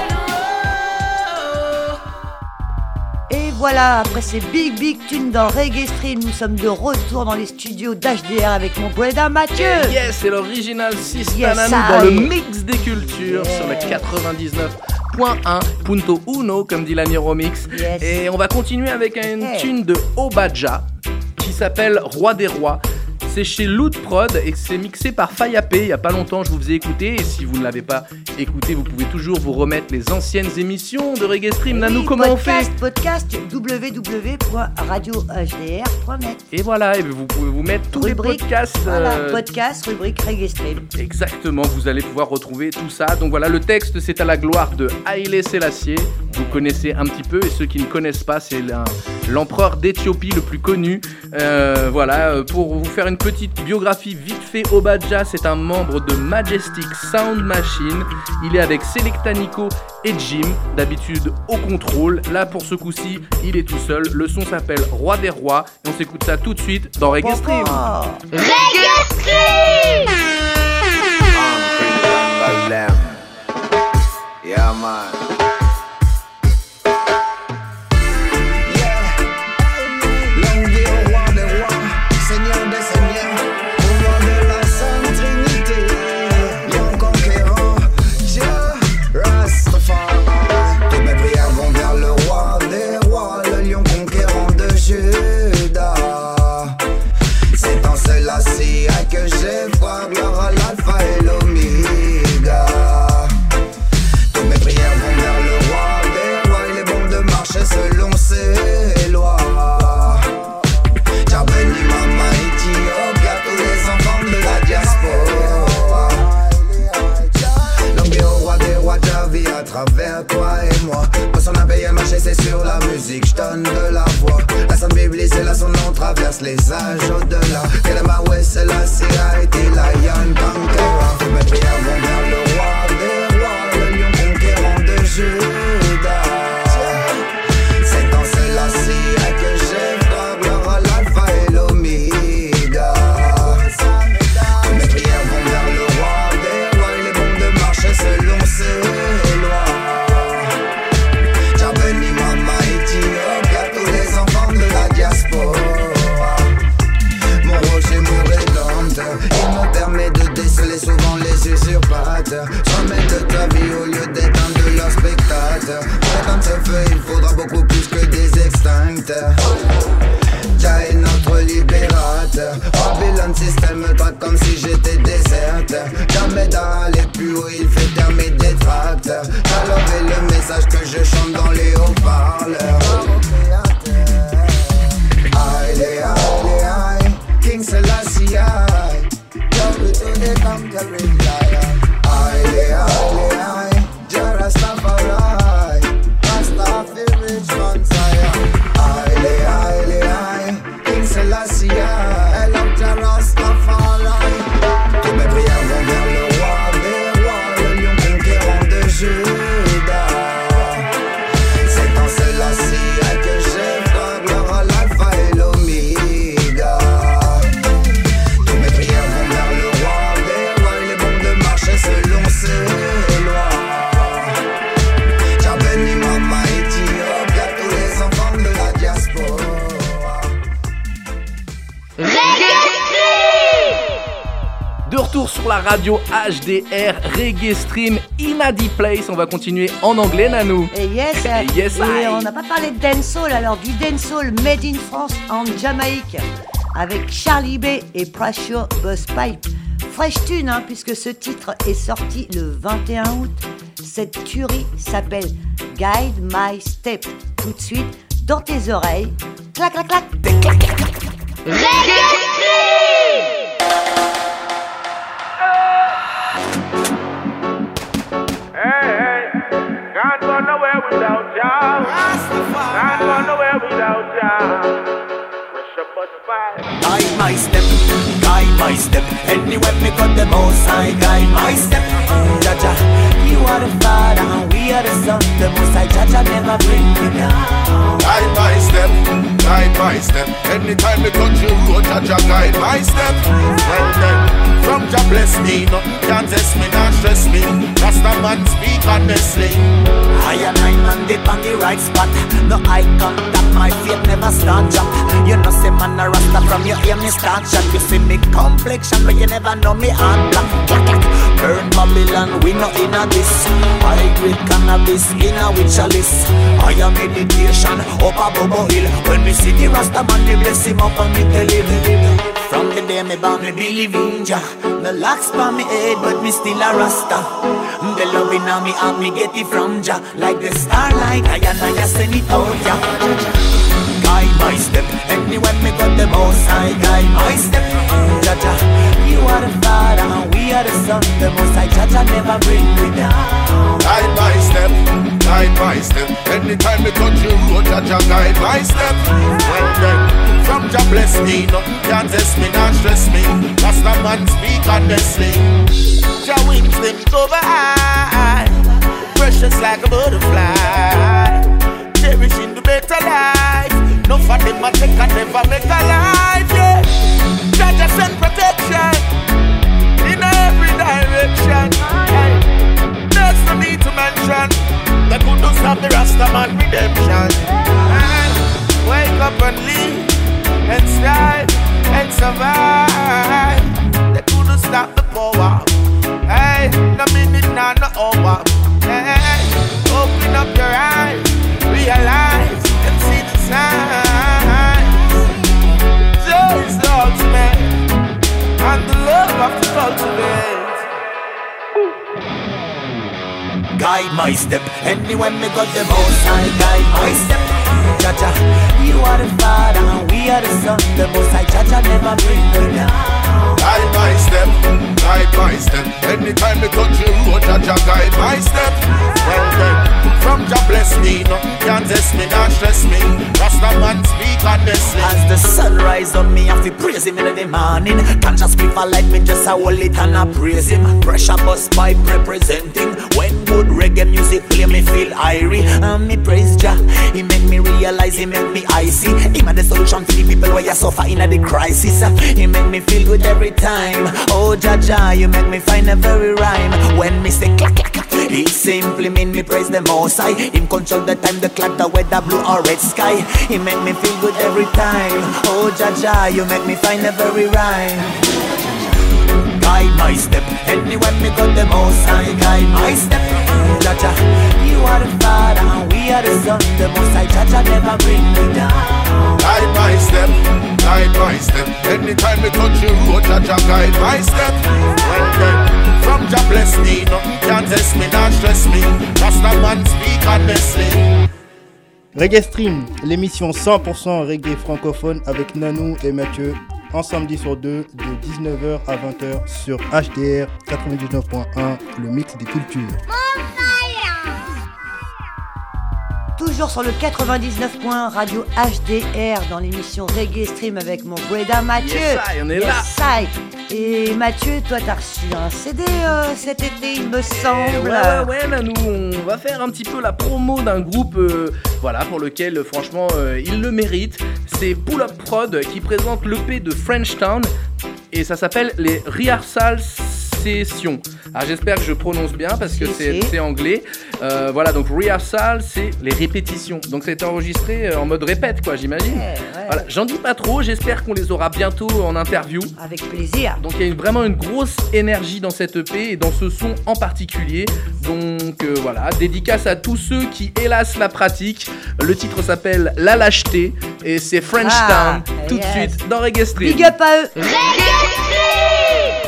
Et voilà, après ces big big tunes dans Reggae Stream, nous sommes de retour dans les studios d'H D R avec mon brother Mathieu. Yes, c'est l'original Sista Yes, Nanou I. dans le Mix des Cultures Yeah. sur le quatre-vingt-dix-neuf point un, punto uno comme dit l'Ani Romix. Yes. Et on va continuer avec une Hey. tune de Obadja qui s'appelle Roi des Rois. C'est chez Loot Prod et c'est mixé par Fayapé. Il y a pas longtemps, je vous faisais écouter. Et si vous ne l'avez pas écouté, vous pouvez toujours vous remettre les anciennes émissions de Reggae Stream. Nanou, Oui, comment podcast, on fait Podcast w w w point radio h d r point net. Et voilà, et vous pouvez vous mettre tous Rubrique, les podcasts. Voilà, euh, podcast, rubrique Reggae Stream. Exactement, vous allez pouvoir retrouver tout ça. Donc voilà, le texte, c'est à la gloire de Haïlé Sélassié. Vous connaissez un petit peu, et ceux qui ne connaissent pas, c'est l'un- l'empereur d'Éthiopie le plus connu. Euh, voilà, euh, pour vous faire une petite biographie vite fait, Obadja, c'est un membre de Majestic Sound Machine. Il est avec Selecta Nico et Jim, d'habitude au contrôle. Là, pour ce coup-ci, il est tout seul. Le son s'appelle Roi des Rois. Et on s'écoute ça tout de suite dans Reggae Stream. Reggae Stream! Yeah, man. Longue vie au roi des rois, Seigneur des seigneurs, au roi de la Sainte Trinité, lion conquérant, Dieu Rastafari. Toutes mes prières vont vers le roi des rois, le lion conquérant de Juda. C'est en Selassie que j'ai foi, gloire à l'alpha et l'oméga. Toutes mes prières vont vers le roi des rois, il est bon de marcher selon ses lois. Jah béni Mama Ethiopia, tous les enfants de la diaspora. Longue vie au roi des rois, Jah vit à travers toi et moi. Pour son abeille marcher, c'est sur la musique, j'donne de la voix. La sainte Bible, c'est là son nom, traverse les âges au-delà. Kelema ouais, c'est la C A été Lion Conqueror. Toutes mes prières vont vers le roi des rois, le lion conquérant de Juda. C'est dans Selassie que j'ai foi, gloire à l'alpha et l'oméga. Toutes mes prières vont vers le roi des rois, il est bon de marcher selon ses lois. Jah béni Mama Ethiopia, tous les enfants de la diaspora. Mon rocher, mon rédempteur, il me permet de déceler souvent les usurpateurs. Jamais de ta vie au lieu d'être un de leurs spectateurs. Pour comme ce feu, il faudra beaucoup plus que des extincteurs. Jah est notre libérateur. Babylon système me traque comme si j'étais déserteur. Jamais d'aller plus haut, il fait taire mes détracteurs. Alors et le message que je chante dans les haut-parleurs. Aïe, aïe, aïe, King Selassie, aïe. Glory to the conquering lion. Aïe, aïe, aïe, Jah Rastafari. Rastafari rich man sire. Aïe, aïe, aïe, King Selassie, aïe. Love Jah Rastafari. Tous mes prières vont vers le roi des rois, le lion conquérant de Juda. C'est en Selassie que j'ai fait gloire à l'alpha et l'oméga. Tous mes prières vont vers le roi des rois, il est bon de marcher selon ses lois. Jah béni Mama Ethiopia, tous les enfants de la diaspora. De retour sur la radio H D R, Reggae Stream, Inadi Place. On va continuer en anglais, Nanou. Et yes, Et yes, et I. on n'a pas parlé de dancehall, alors du dancehall made in France en Jamaïque avec Charlie B et Pressure Busspipe. Fresh tune, hein, puisque ce titre est sorti le vingt et un août. Cette tuerie s'appelle Guide My Step. Tout de suite, dans tes oreilles. Clac, clac, clac. Clac, clac, clac. Reggae Can't go nowhere without ya. Can't go nowhere without ya. Guide my step, guide my step. Anywhere me got the most high, guide my step. Jaja, you are the father and we are the son. The most high, Jaja never bring me down. Guide my step, guide my step. Anytime we touch you road, Jaja guide my step. Well then, from Jah bless me, no can't test me, not stress me. That's the man speak honestly. I and I man dip on the right spot. No eye contact, my feet never start jump. You know say man a rasta from your ear me start shot. You see me complexion, but you never know me heart black. Burn Babylon, we not in a this. I grade cannabis in a witch chalice. I am meditation up a Bobo Hill. When me see the rasta man, me bless him up and me tell him. From the day me born, me believe in Jah. The locks by me head, but me still a rasta. The love in me and me get it from Jah. Like the starlight, I and I send it out, yeah. Guide my step, anywhere me got the most high. Guide my step, Jaja, you are the father and we are the son. The most high, Jaja never bring me down. Guide my step, guide my step. Anytime we touch you road, Jaja guide my step. Well then, from Jah bless me, no can't test me, not stress me. That's the man speak honestly. Jah wings them over high, precious like a butterfly, cherishing the better life. No for them a take and never make a life, yeah. Jah just send protection in every direction. Hey. There's no need to mention the goodness of the Rastaman redemption. And wake up and live and strive and survive. The goodness stop the power. Hey, no minute, now, no hour. Hey, open up your eyes, realize and see the signs. Joy is the ultimate, and the love of the cultivate. Guide my step, anywhere me got the most high. Guide my step, Jaja, you are the father and we are the son. The most high, Jaja never bring me down. Guide my step, guide my step. Anytime we touch you road, Jaja guide my step. Well then, from Jah bless me, no can't test me, not stress me. Rasta man speak honestly. As the sun rise on me, I feel praise him in the morning. Can't just be for light, me just a hold it and I praise him. Pressure bus pipe representing. When good reggae music play, me feel irie. And me praise Jah, he make me realize, he make me icy. He made the solution for the people where you suffer in the crisis. He make me feel good every time. Oh Jaja, you make me find a very rhyme. When me say clack clack clack, it simply mean me praise the Most High. Him control the time, the clock, the weather, blue or red sky. He make me feel good every time. Oh Jaja, you make me find a very rhyme. Guide my step, anywhere me got the Most High. Guide my step, Jaja, you are the father and we are the son. The Most High, Jaja never bring me down. Guide my step, guide my step. Anytime me touch the road, Jah Jah guide my step. Well then, from Jah bless me, nothing can test me, not stress me. Just a man speak honestly. Reggae Stream, l'émission cent pour cent reggae francophone avec Nanou et Mathieu, un samedi sur deux de dix-neuf heures à vingt heures sur H D R quatre-vingt-dix-neuf point un, le mix des cultures. Toujours sur le quatre-vingt-dix-neuf point un Radio H D R dans l'émission Reggae Stream avec mon Breda Mathieu. Yes, I, on est là. Yes, I. Et Mathieu, toi t'as reçu un C D euh, cet été, il me semble. Ouais, ouais, ouais, Nanou, on va faire un petit peu la promo d'un groupe, euh, voilà, pour lequel, franchement, euh, il le mérite. C'est Pull Up Prod qui présente l'E P de French Town et ça s'appelle les Rehearsal Sessions. Alors j'espère que je prononce bien parce que c'est, c'est anglais. Euh, voilà, donc rehearsal, c'est les répétitions. Donc ça a été enregistré en mode répète, quoi, j'imagine. Ouais, ouais. Voilà, j'en dis pas trop, j'espère qu'on les aura bientôt en interview. Avec plaisir. Donc il y a une, vraiment une grosse énergie dans cette E P et dans ce son en particulier. Donc euh, voilà, dédicace à tous ceux qui hélas la pratiquent. Le titre s'appelle La Lâcheté et c'est French ah, Town tout yes. de suite dans Reggae Stream. Big up à eux. Reggae Stream.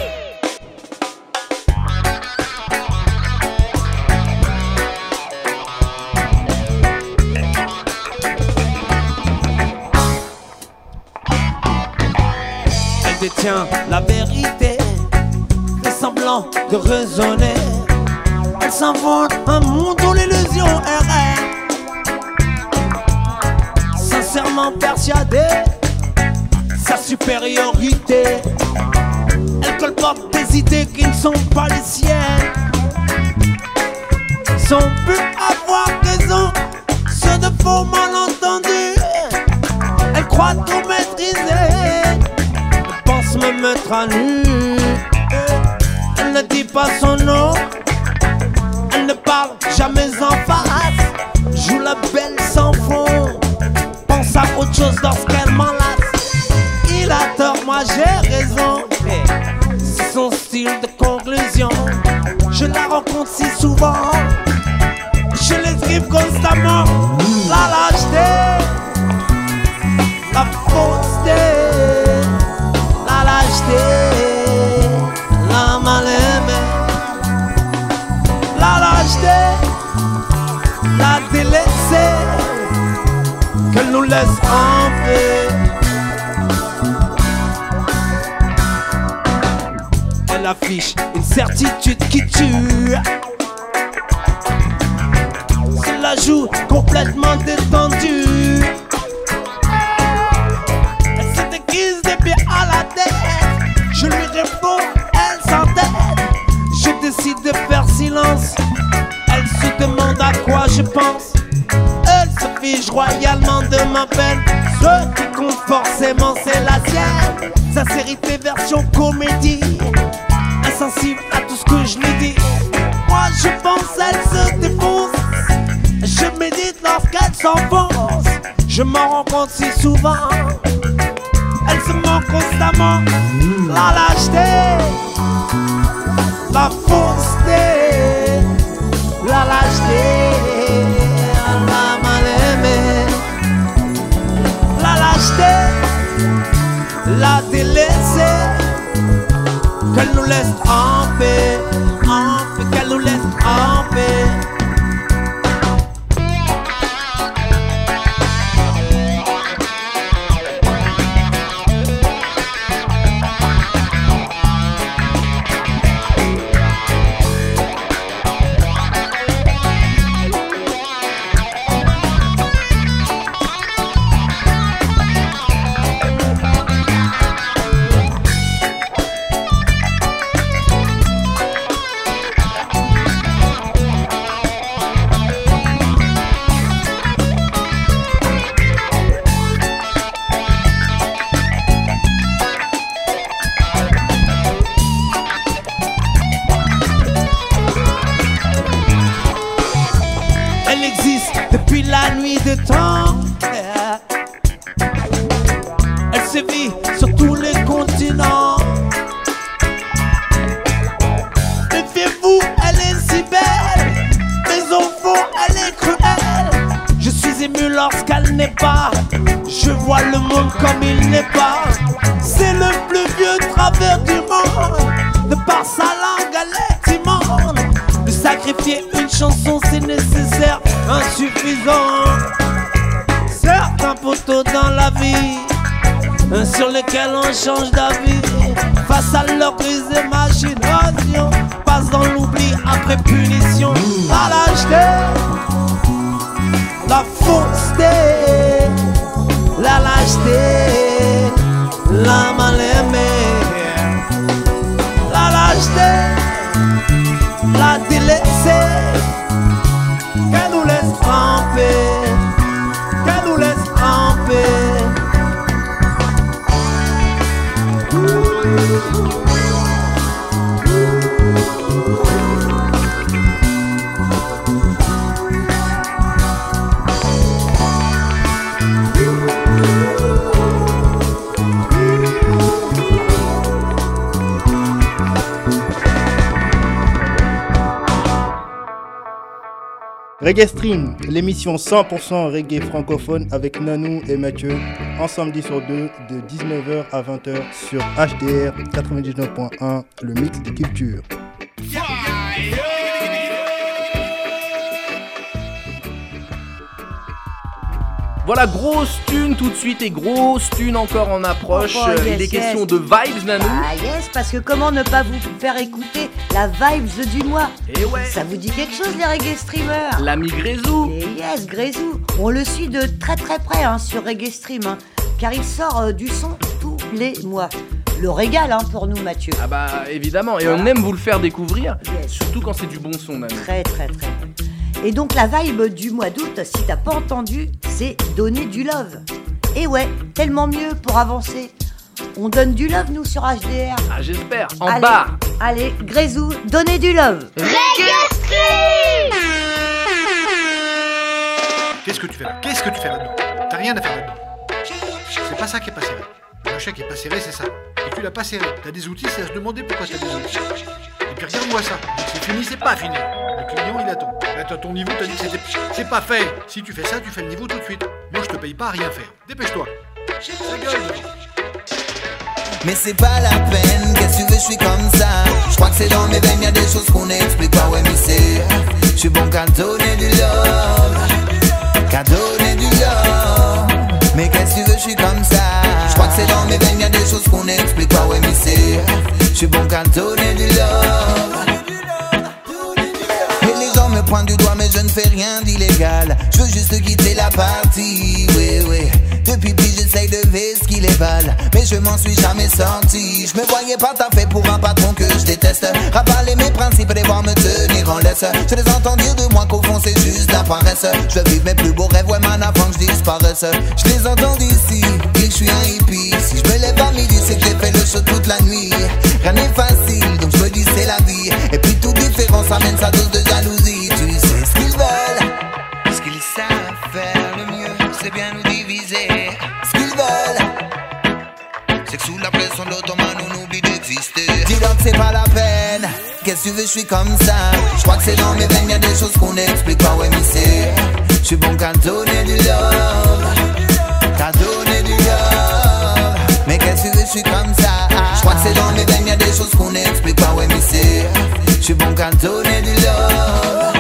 Détient la vérité, fait semblant de raisonner. Elle s'invente un monde où l'illusion errait. Sincèrement persuadée sa supériorité, elle colporte des idées qui ne sont pas les siennes. Son but avoir raison sur de faux malentendus. Elle croit tout maîtriser, me mettre à nu. Elle ne dit pas son nom, elle ne parle jamais en face. Joue la belle sans fond, pense à autre chose lorsqu'elle m'enlace. Il a tort, moi j'ai raison. C'est son style de conclusion. Je la rencontre si souvent, je l'esquive constamment. La lâcheté, la fausseté, la mal-aimée, la lâcheté, la délaissée, qu'elle nous laisse en paix. Elle affiche une certitude qui tue. Se la joue complètement détendue. Elle se déguise des pieds à la tête. Je lui réponds, elle s'entête. Je décide de faire silence. Elle se demande à quoi je pense. Elle se fiche royalement de ma peine. Ce qui compte forcément c'est la sienne. Sincérité version comédie. Insensible à tout ce que je lui dis. Moi je pense elle se défonce. Je médite lorsqu'elle s'enfonce. Je m'en rends compte si souvent. Elle se ment constamment. La lâcheté, la fausseté, la lâcheté, la mal-aimée, la lâcheté, la délaissée, qu'elle nous laisse en paix, en paix, qu'elle nous laisse en paix. l'amour comme il n'est pas. C'est le plus vieux travers du monde. De par sa langue à l'être immonde. De sacrifier une chanson c'est nécessaire, insuffisant. Certains poteaux dans la vie sur lesquels on change d'avis. Face à leur prise d'imagination, passe dans l'oubli après punition. La lâcheté, la fausseté, la lâcheté, la mal aimée. La lâcheté, la délaissée, qu'elle nous laisse en paix, qu'elle nous laisse en paix. Reggae Stream, l'émission cent pour cent reggae francophone avec Nanou et Mathieu, un samedi sur deux de dix-neuf heures à vingt heures sur H D R quatre-vingt-dix-neuf point un, le mix de culture. Voilà, grosse thune tout de suite et grosse thune encore en approche. Oh, oh, yes, Il est yes. question de vibes, Nanou. Ah yes, parce que comment ne pas vous faire écouter la vibes du mois. Et ouais. Ça vous dit quelque chose les reggae streamers? L'ami Grézou. Et yes, Grézou. On le suit de très très près hein, sur Reggae Stream, hein, car il sort euh, du son tous les mois. Le régal hein, pour nous, Mathieu. Ah bah évidemment, et on aime vous le faire découvrir, Yes. surtout quand c'est du bon son, Nanou. Très très très. Et donc la vibe du mois d'août, si t'as pas entendu, c'est donner du love. Et ouais, tellement mieux pour avancer. On donne du love nous sur H D R. Ah j'espère, en Allez, bas. Allez, Grézou, donnez du love. Reggae Stream. Qu'est-ce que tu fais là? Qu'est-ce que tu fais là-dedans? T'as rien à faire là-dedans. C'est pas ça qui est pas serré. Le chien qui est pas serré, c'est ça. Et tu l'as pas serré. T'as des outils, c'est à se demander pourquoi t'as des outils. Et puis regarde-moi ça. C'est fini, c'est pas fini. Le client, il attend. Là, t'as ton niveau, t'as dit que c'était... C'est pas fait. Si tu fais ça, tu fais le niveau tout de suite. Moi, je te paye pas à rien faire. Dépêche-toi. Ça gueule devant. Mais c'est pas la peine, qu'est-ce que tu veux, je suis comme ça. Je crois que c'est dans mes veines, y'a des choses qu'on n'explique pas, ouais mais c'est. Je suis bon qu'à donner du love, qu'à donner du love. Mais qu'est-ce que tu veux, je suis comme ça. Je crois que c'est dans mes veines, y'a des choses qu'on n'explique pas, ouais mais c'est. Je suis bon qu'à donner du love. Et les gens me pointent du doigt mais je ne fais rien d'illégal. Je veux juste quitter la partie, oui oui. Depuis puis j'essaye de vesquiller mais je m'en suis jamais sorti. Je me voyais pas tout fait pour un patron que je déteste. Ravaler mes principes et devoir me tenir en laisse. Je les entends dire de moi qu'au fond c'est juste la paresse. Je veux vivre mes plus beaux rêves, ouais man avant que je disparaisse. Je les entends d'ici, et je suis un hippie. Si je me lève à midi c'est que j'ai fait le show toute la nuit. Rien n'est facile donc je me dis c'est la vie. Et puis toute différence amène sa dose de jalousie. Tu sais ce qu'ils veulent, ce qu'ils savent faire le mieux, c'est bien nous diviser. Ce qu'ils veulent, c'est que sous la pression de l'automane on oublie d'exister. Dis donc c'est pas la peine, qu'est-ce que tu veux, je suis comme ça. Je crois que c'est dans mes veines, y'a des choses qu'on n'explique pas, ouais mais c'est. Je suis bon qu'à donner du love, qu'à donner du love. Mais qu'est-ce que tu veux, je suis comme ça. Je crois que c'est dans mes veines, y'a des choses qu'on n'explique pas, ouais mais c'est. Je suis bon qu'à donner du love.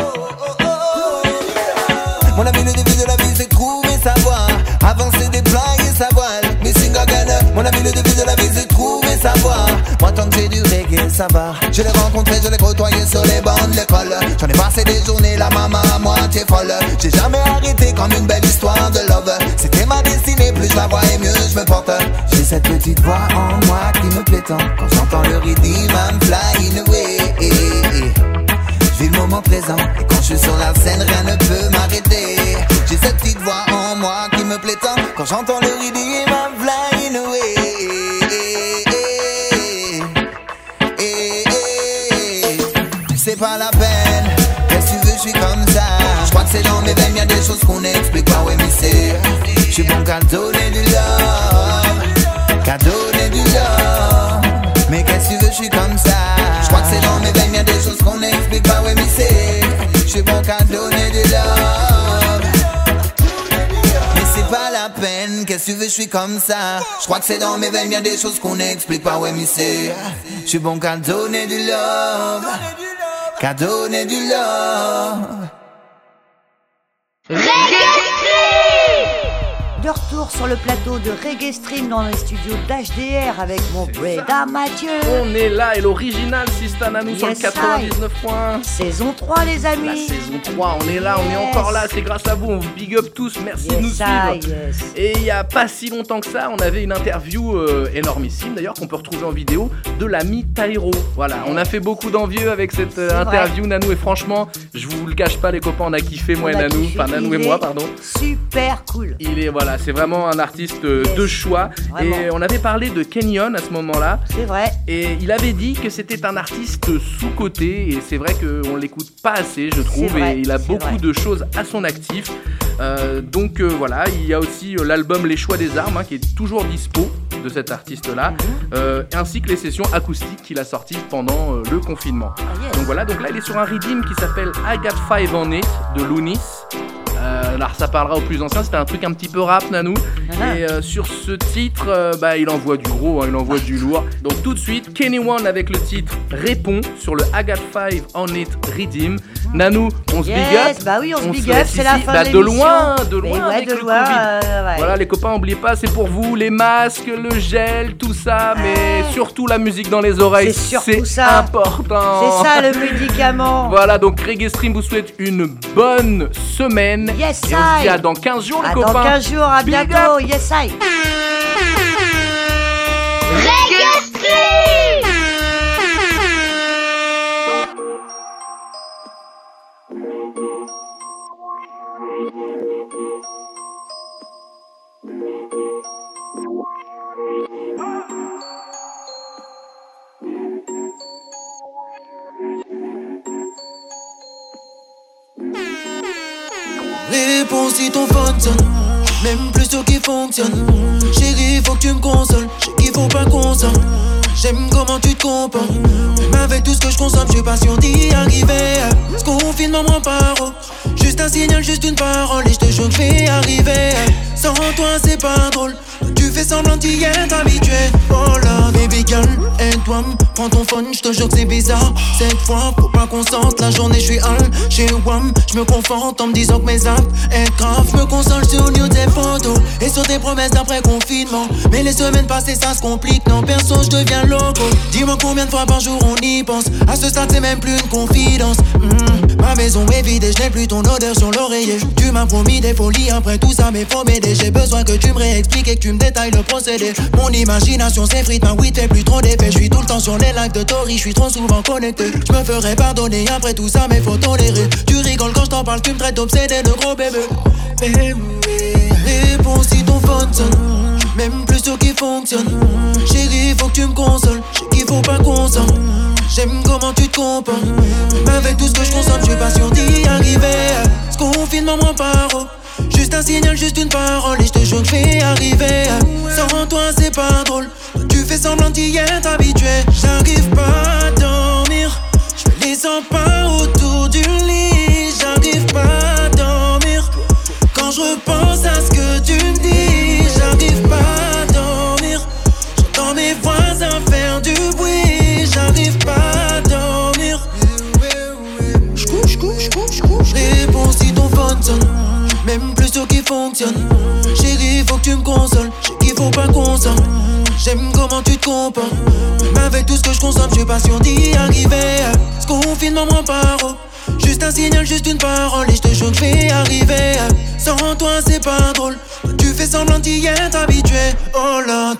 Mon ami, le début de la vie c'est trouver sa voie, avancer, déployer sa voile. Missing again, mon ami, le début de la vie c'est trouver sa voie. Moi tant que j'ai du reggae ça va. Je l'ai rencontré, je l'ai côtoyé sur les bancs de l'école. J'en ai passé des journées, la maman à moitié folle. J'ai jamais arrêté comme une belle histoire de love. C'était ma destinée, plus je la vois et mieux je me porte. J'ai cette petite voix en moi qui me plaît tant. Quand j'entends le rythme, I'm flying away. Je vis le moment présent et quand je suis sur la scène, rien ne peut m'arrêter. J'ai cette petite voix en moi qui me plaît tant. Quand j'entends le rythme, I'm flying away. C'est pas la peine, qu'est-ce que tu veux, je suis comme ça. Je crois que c'est dans mes veines, y'a des choses qu'on n'explique pas, ouais mais c'est. Je suis bon qu'à donner du love, qu'à donner du love. Mais qu'est-ce que tu veux, je suis comme ça. Je crois que c'est dans mes veines, y'a des choses qu'on n'explique pas, ouais mais c'est. Je suis bon qu'à donner du love. Mais c'est pas la peine, qu'est-ce que tu veux, je suis comme ça. Je crois que c'est dans mes veines, y'a des choses qu'on n'explique pas, ouais, mais c'est. Je suis bon qu'à donner du love, qu'à donner du love. De retour sur le plateau de Reggae Stream dans les studios d'H D R avec mon Breda Mathieu. On est là et l'original Sista Nanou Yes, sur le quatre-vingt-dix-neuf points. Saison trois les amis. La saison trois, on est là, on Yes. est encore là, c'est grâce à vous, on vous big up tous, merci Yes, de nous suivre. I, yes. Et il y a pas si longtemps que ça, on avait une interview euh, énormissime d'ailleurs qu'on peut retrouver en vidéo de l'ami Tyro. Voilà, on a fait beaucoup d'envieux avec cette euh, interview Nanou et franchement, je vous le cache pas les copains, on a kiffé moi On et a Nanou, kiffé, enfin Nanou et il moi est pardon. Super cool. Il est voilà, c'est vraiment un artiste euh, de choix. Vraiment. Et on avait parlé de Kenyon à ce moment-là. C'est vrai. Et il avait dit que c'était un artiste sous-coté et c'est vrai qu'on l'écoute pas assez, je trouve. vrai, Et il a c'est beaucoup vrai. de choses à son actif. Euh, donc euh, voilà, il y a aussi euh, l'album Les Choix des Armes hein, qui est toujours dispo de cet artiste-là, euh, ainsi que les sessions acoustiques qu'il a sorties pendant euh, le confinement. Donc voilà, donc là il est sur un redeem qui s'appelle I Got Five on It de Lunis. Euh, alors ça parlera aux plus anciens, c'était un truc un petit peu rap Nanou. Et euh, sur ce titre, euh, bah, il envoie du gros, hein, il envoie du lourd. Donc tout de suite, Kenny One avec le titre Répond sur le I Got Five on It Redeem. Nanou, on se big up. Yes, bah oui, on se big se up, laisse c'est la ici. fin Bah, de de l'émission. loin, de loin Mais ouais, avec de le loin, Covid. euh, ouais. Voilà les copains, n'oubliez pas, c'est pour vous, les masques, le gel, tout ça, mais surtout la musique dans les oreilles, C'est surtout c'est ça. important. C'est ça le médicament. Voilà, donc Reggae Stream vous souhaite une bonne semaine. Yes, et on se dit I. à dans quinze jours les À copains. dans quinze jours, à Big bientôt. up. Yes, I. Reggae Stream. Réponds si ton phone sonne, même plus sûr qu'il fonctionne. Chérie, faut que tu me consoles, je sais qu'il faut pas qu'on sonne. J'aime comment tu te comportes, même avec tout ce que je consomme, je suis pas sûr d'y arriver. Ce confinement me rend paro, juste un signal, juste une parole, et je te jure que je vais arriver. Sans toi c'est pas drôle, tu fais semblant d'y être habitué. Oh là, baby girl, aide-toi, prends ton phone, je te jure que c'est bizarre. Cette fois, faut pas qu'on sorte, la journée je suis hal. Chez Wam, je me conforte en me disant que mes actes est grave. Je me console sur New des photos et sur tes promesses d'après confinement. Mais les semaines passées ça se complique, non perso je deviens loco. Dis-moi combien de fois par jour on y pense. À ce stade c'est même plus une confidence. Mmh. Ma maison est vide et je n'ai plus ton odeur sur l'oreiller. Tu m'as promis des folies, après tout ça mais faut m'aider. J'ai besoin que tu me réexpliques et que tu me détailles le procédé. Mon imagination s'effrite, ma weed fait plus trop d'effet. Je suis tout le temps sur les lives de Tori, je suis trop souvent connecté. Je me ferais pardonner après tout ça mais faut tolérer. Tu rigoles quand je t'en parle, tu me traites d'obsédé de gros bébé. Bébé, réponds si ton phone sonne, même plus sûr qu'il fonctionne. Chérie, faut que tu me consoles, je sais qu'il faut pas qu'on sorte. J'aime comment tu te comportes, même avec tout ce que je consomme, je suis pas sûr d'y arriver. Ce confinement me rend paro, juste un signal, juste une parole, et je te jure que je vais arriver. Sans toi c'est pas drôle, tu fais semblant d'y être habitué. J'arrive pas à dormir, je fais les cent pas autour du lit. J'arrive pas à dormir, quand je repense à ce que tu me dis. J'arrive pas à dormir, j'entends mes voisins faire du bruit. J'arrive pas à dormir, j'couche, j'couche, j'couche, j'couche. Réponds si ton phone sonne, même plus sûr qu'il fonctionne. Chérie, faut que tu me consoles, je sais qu'il faut pas qu'on sorte. J'aime comment tu te comportes, même avec tout ce que je consomme, je suis pas sûr d'y arriver. Ce confinement me rend paro, juste un signal, juste une parole, et je te jure que je vais arriver. Sans toi c'est pas drôle, tu fais semblant d'y être habitué. Oh Lord.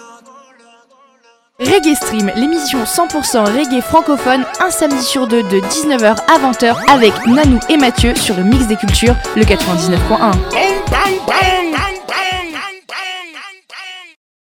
Reggae Stream, l'émission cent pour cent reggae francophone, un samedi sur deux de dix-neuf heures à vingt heures avec Nanou et Mathieu sur le Mix des Cultures, le quatre-vingt-dix-neuf point un.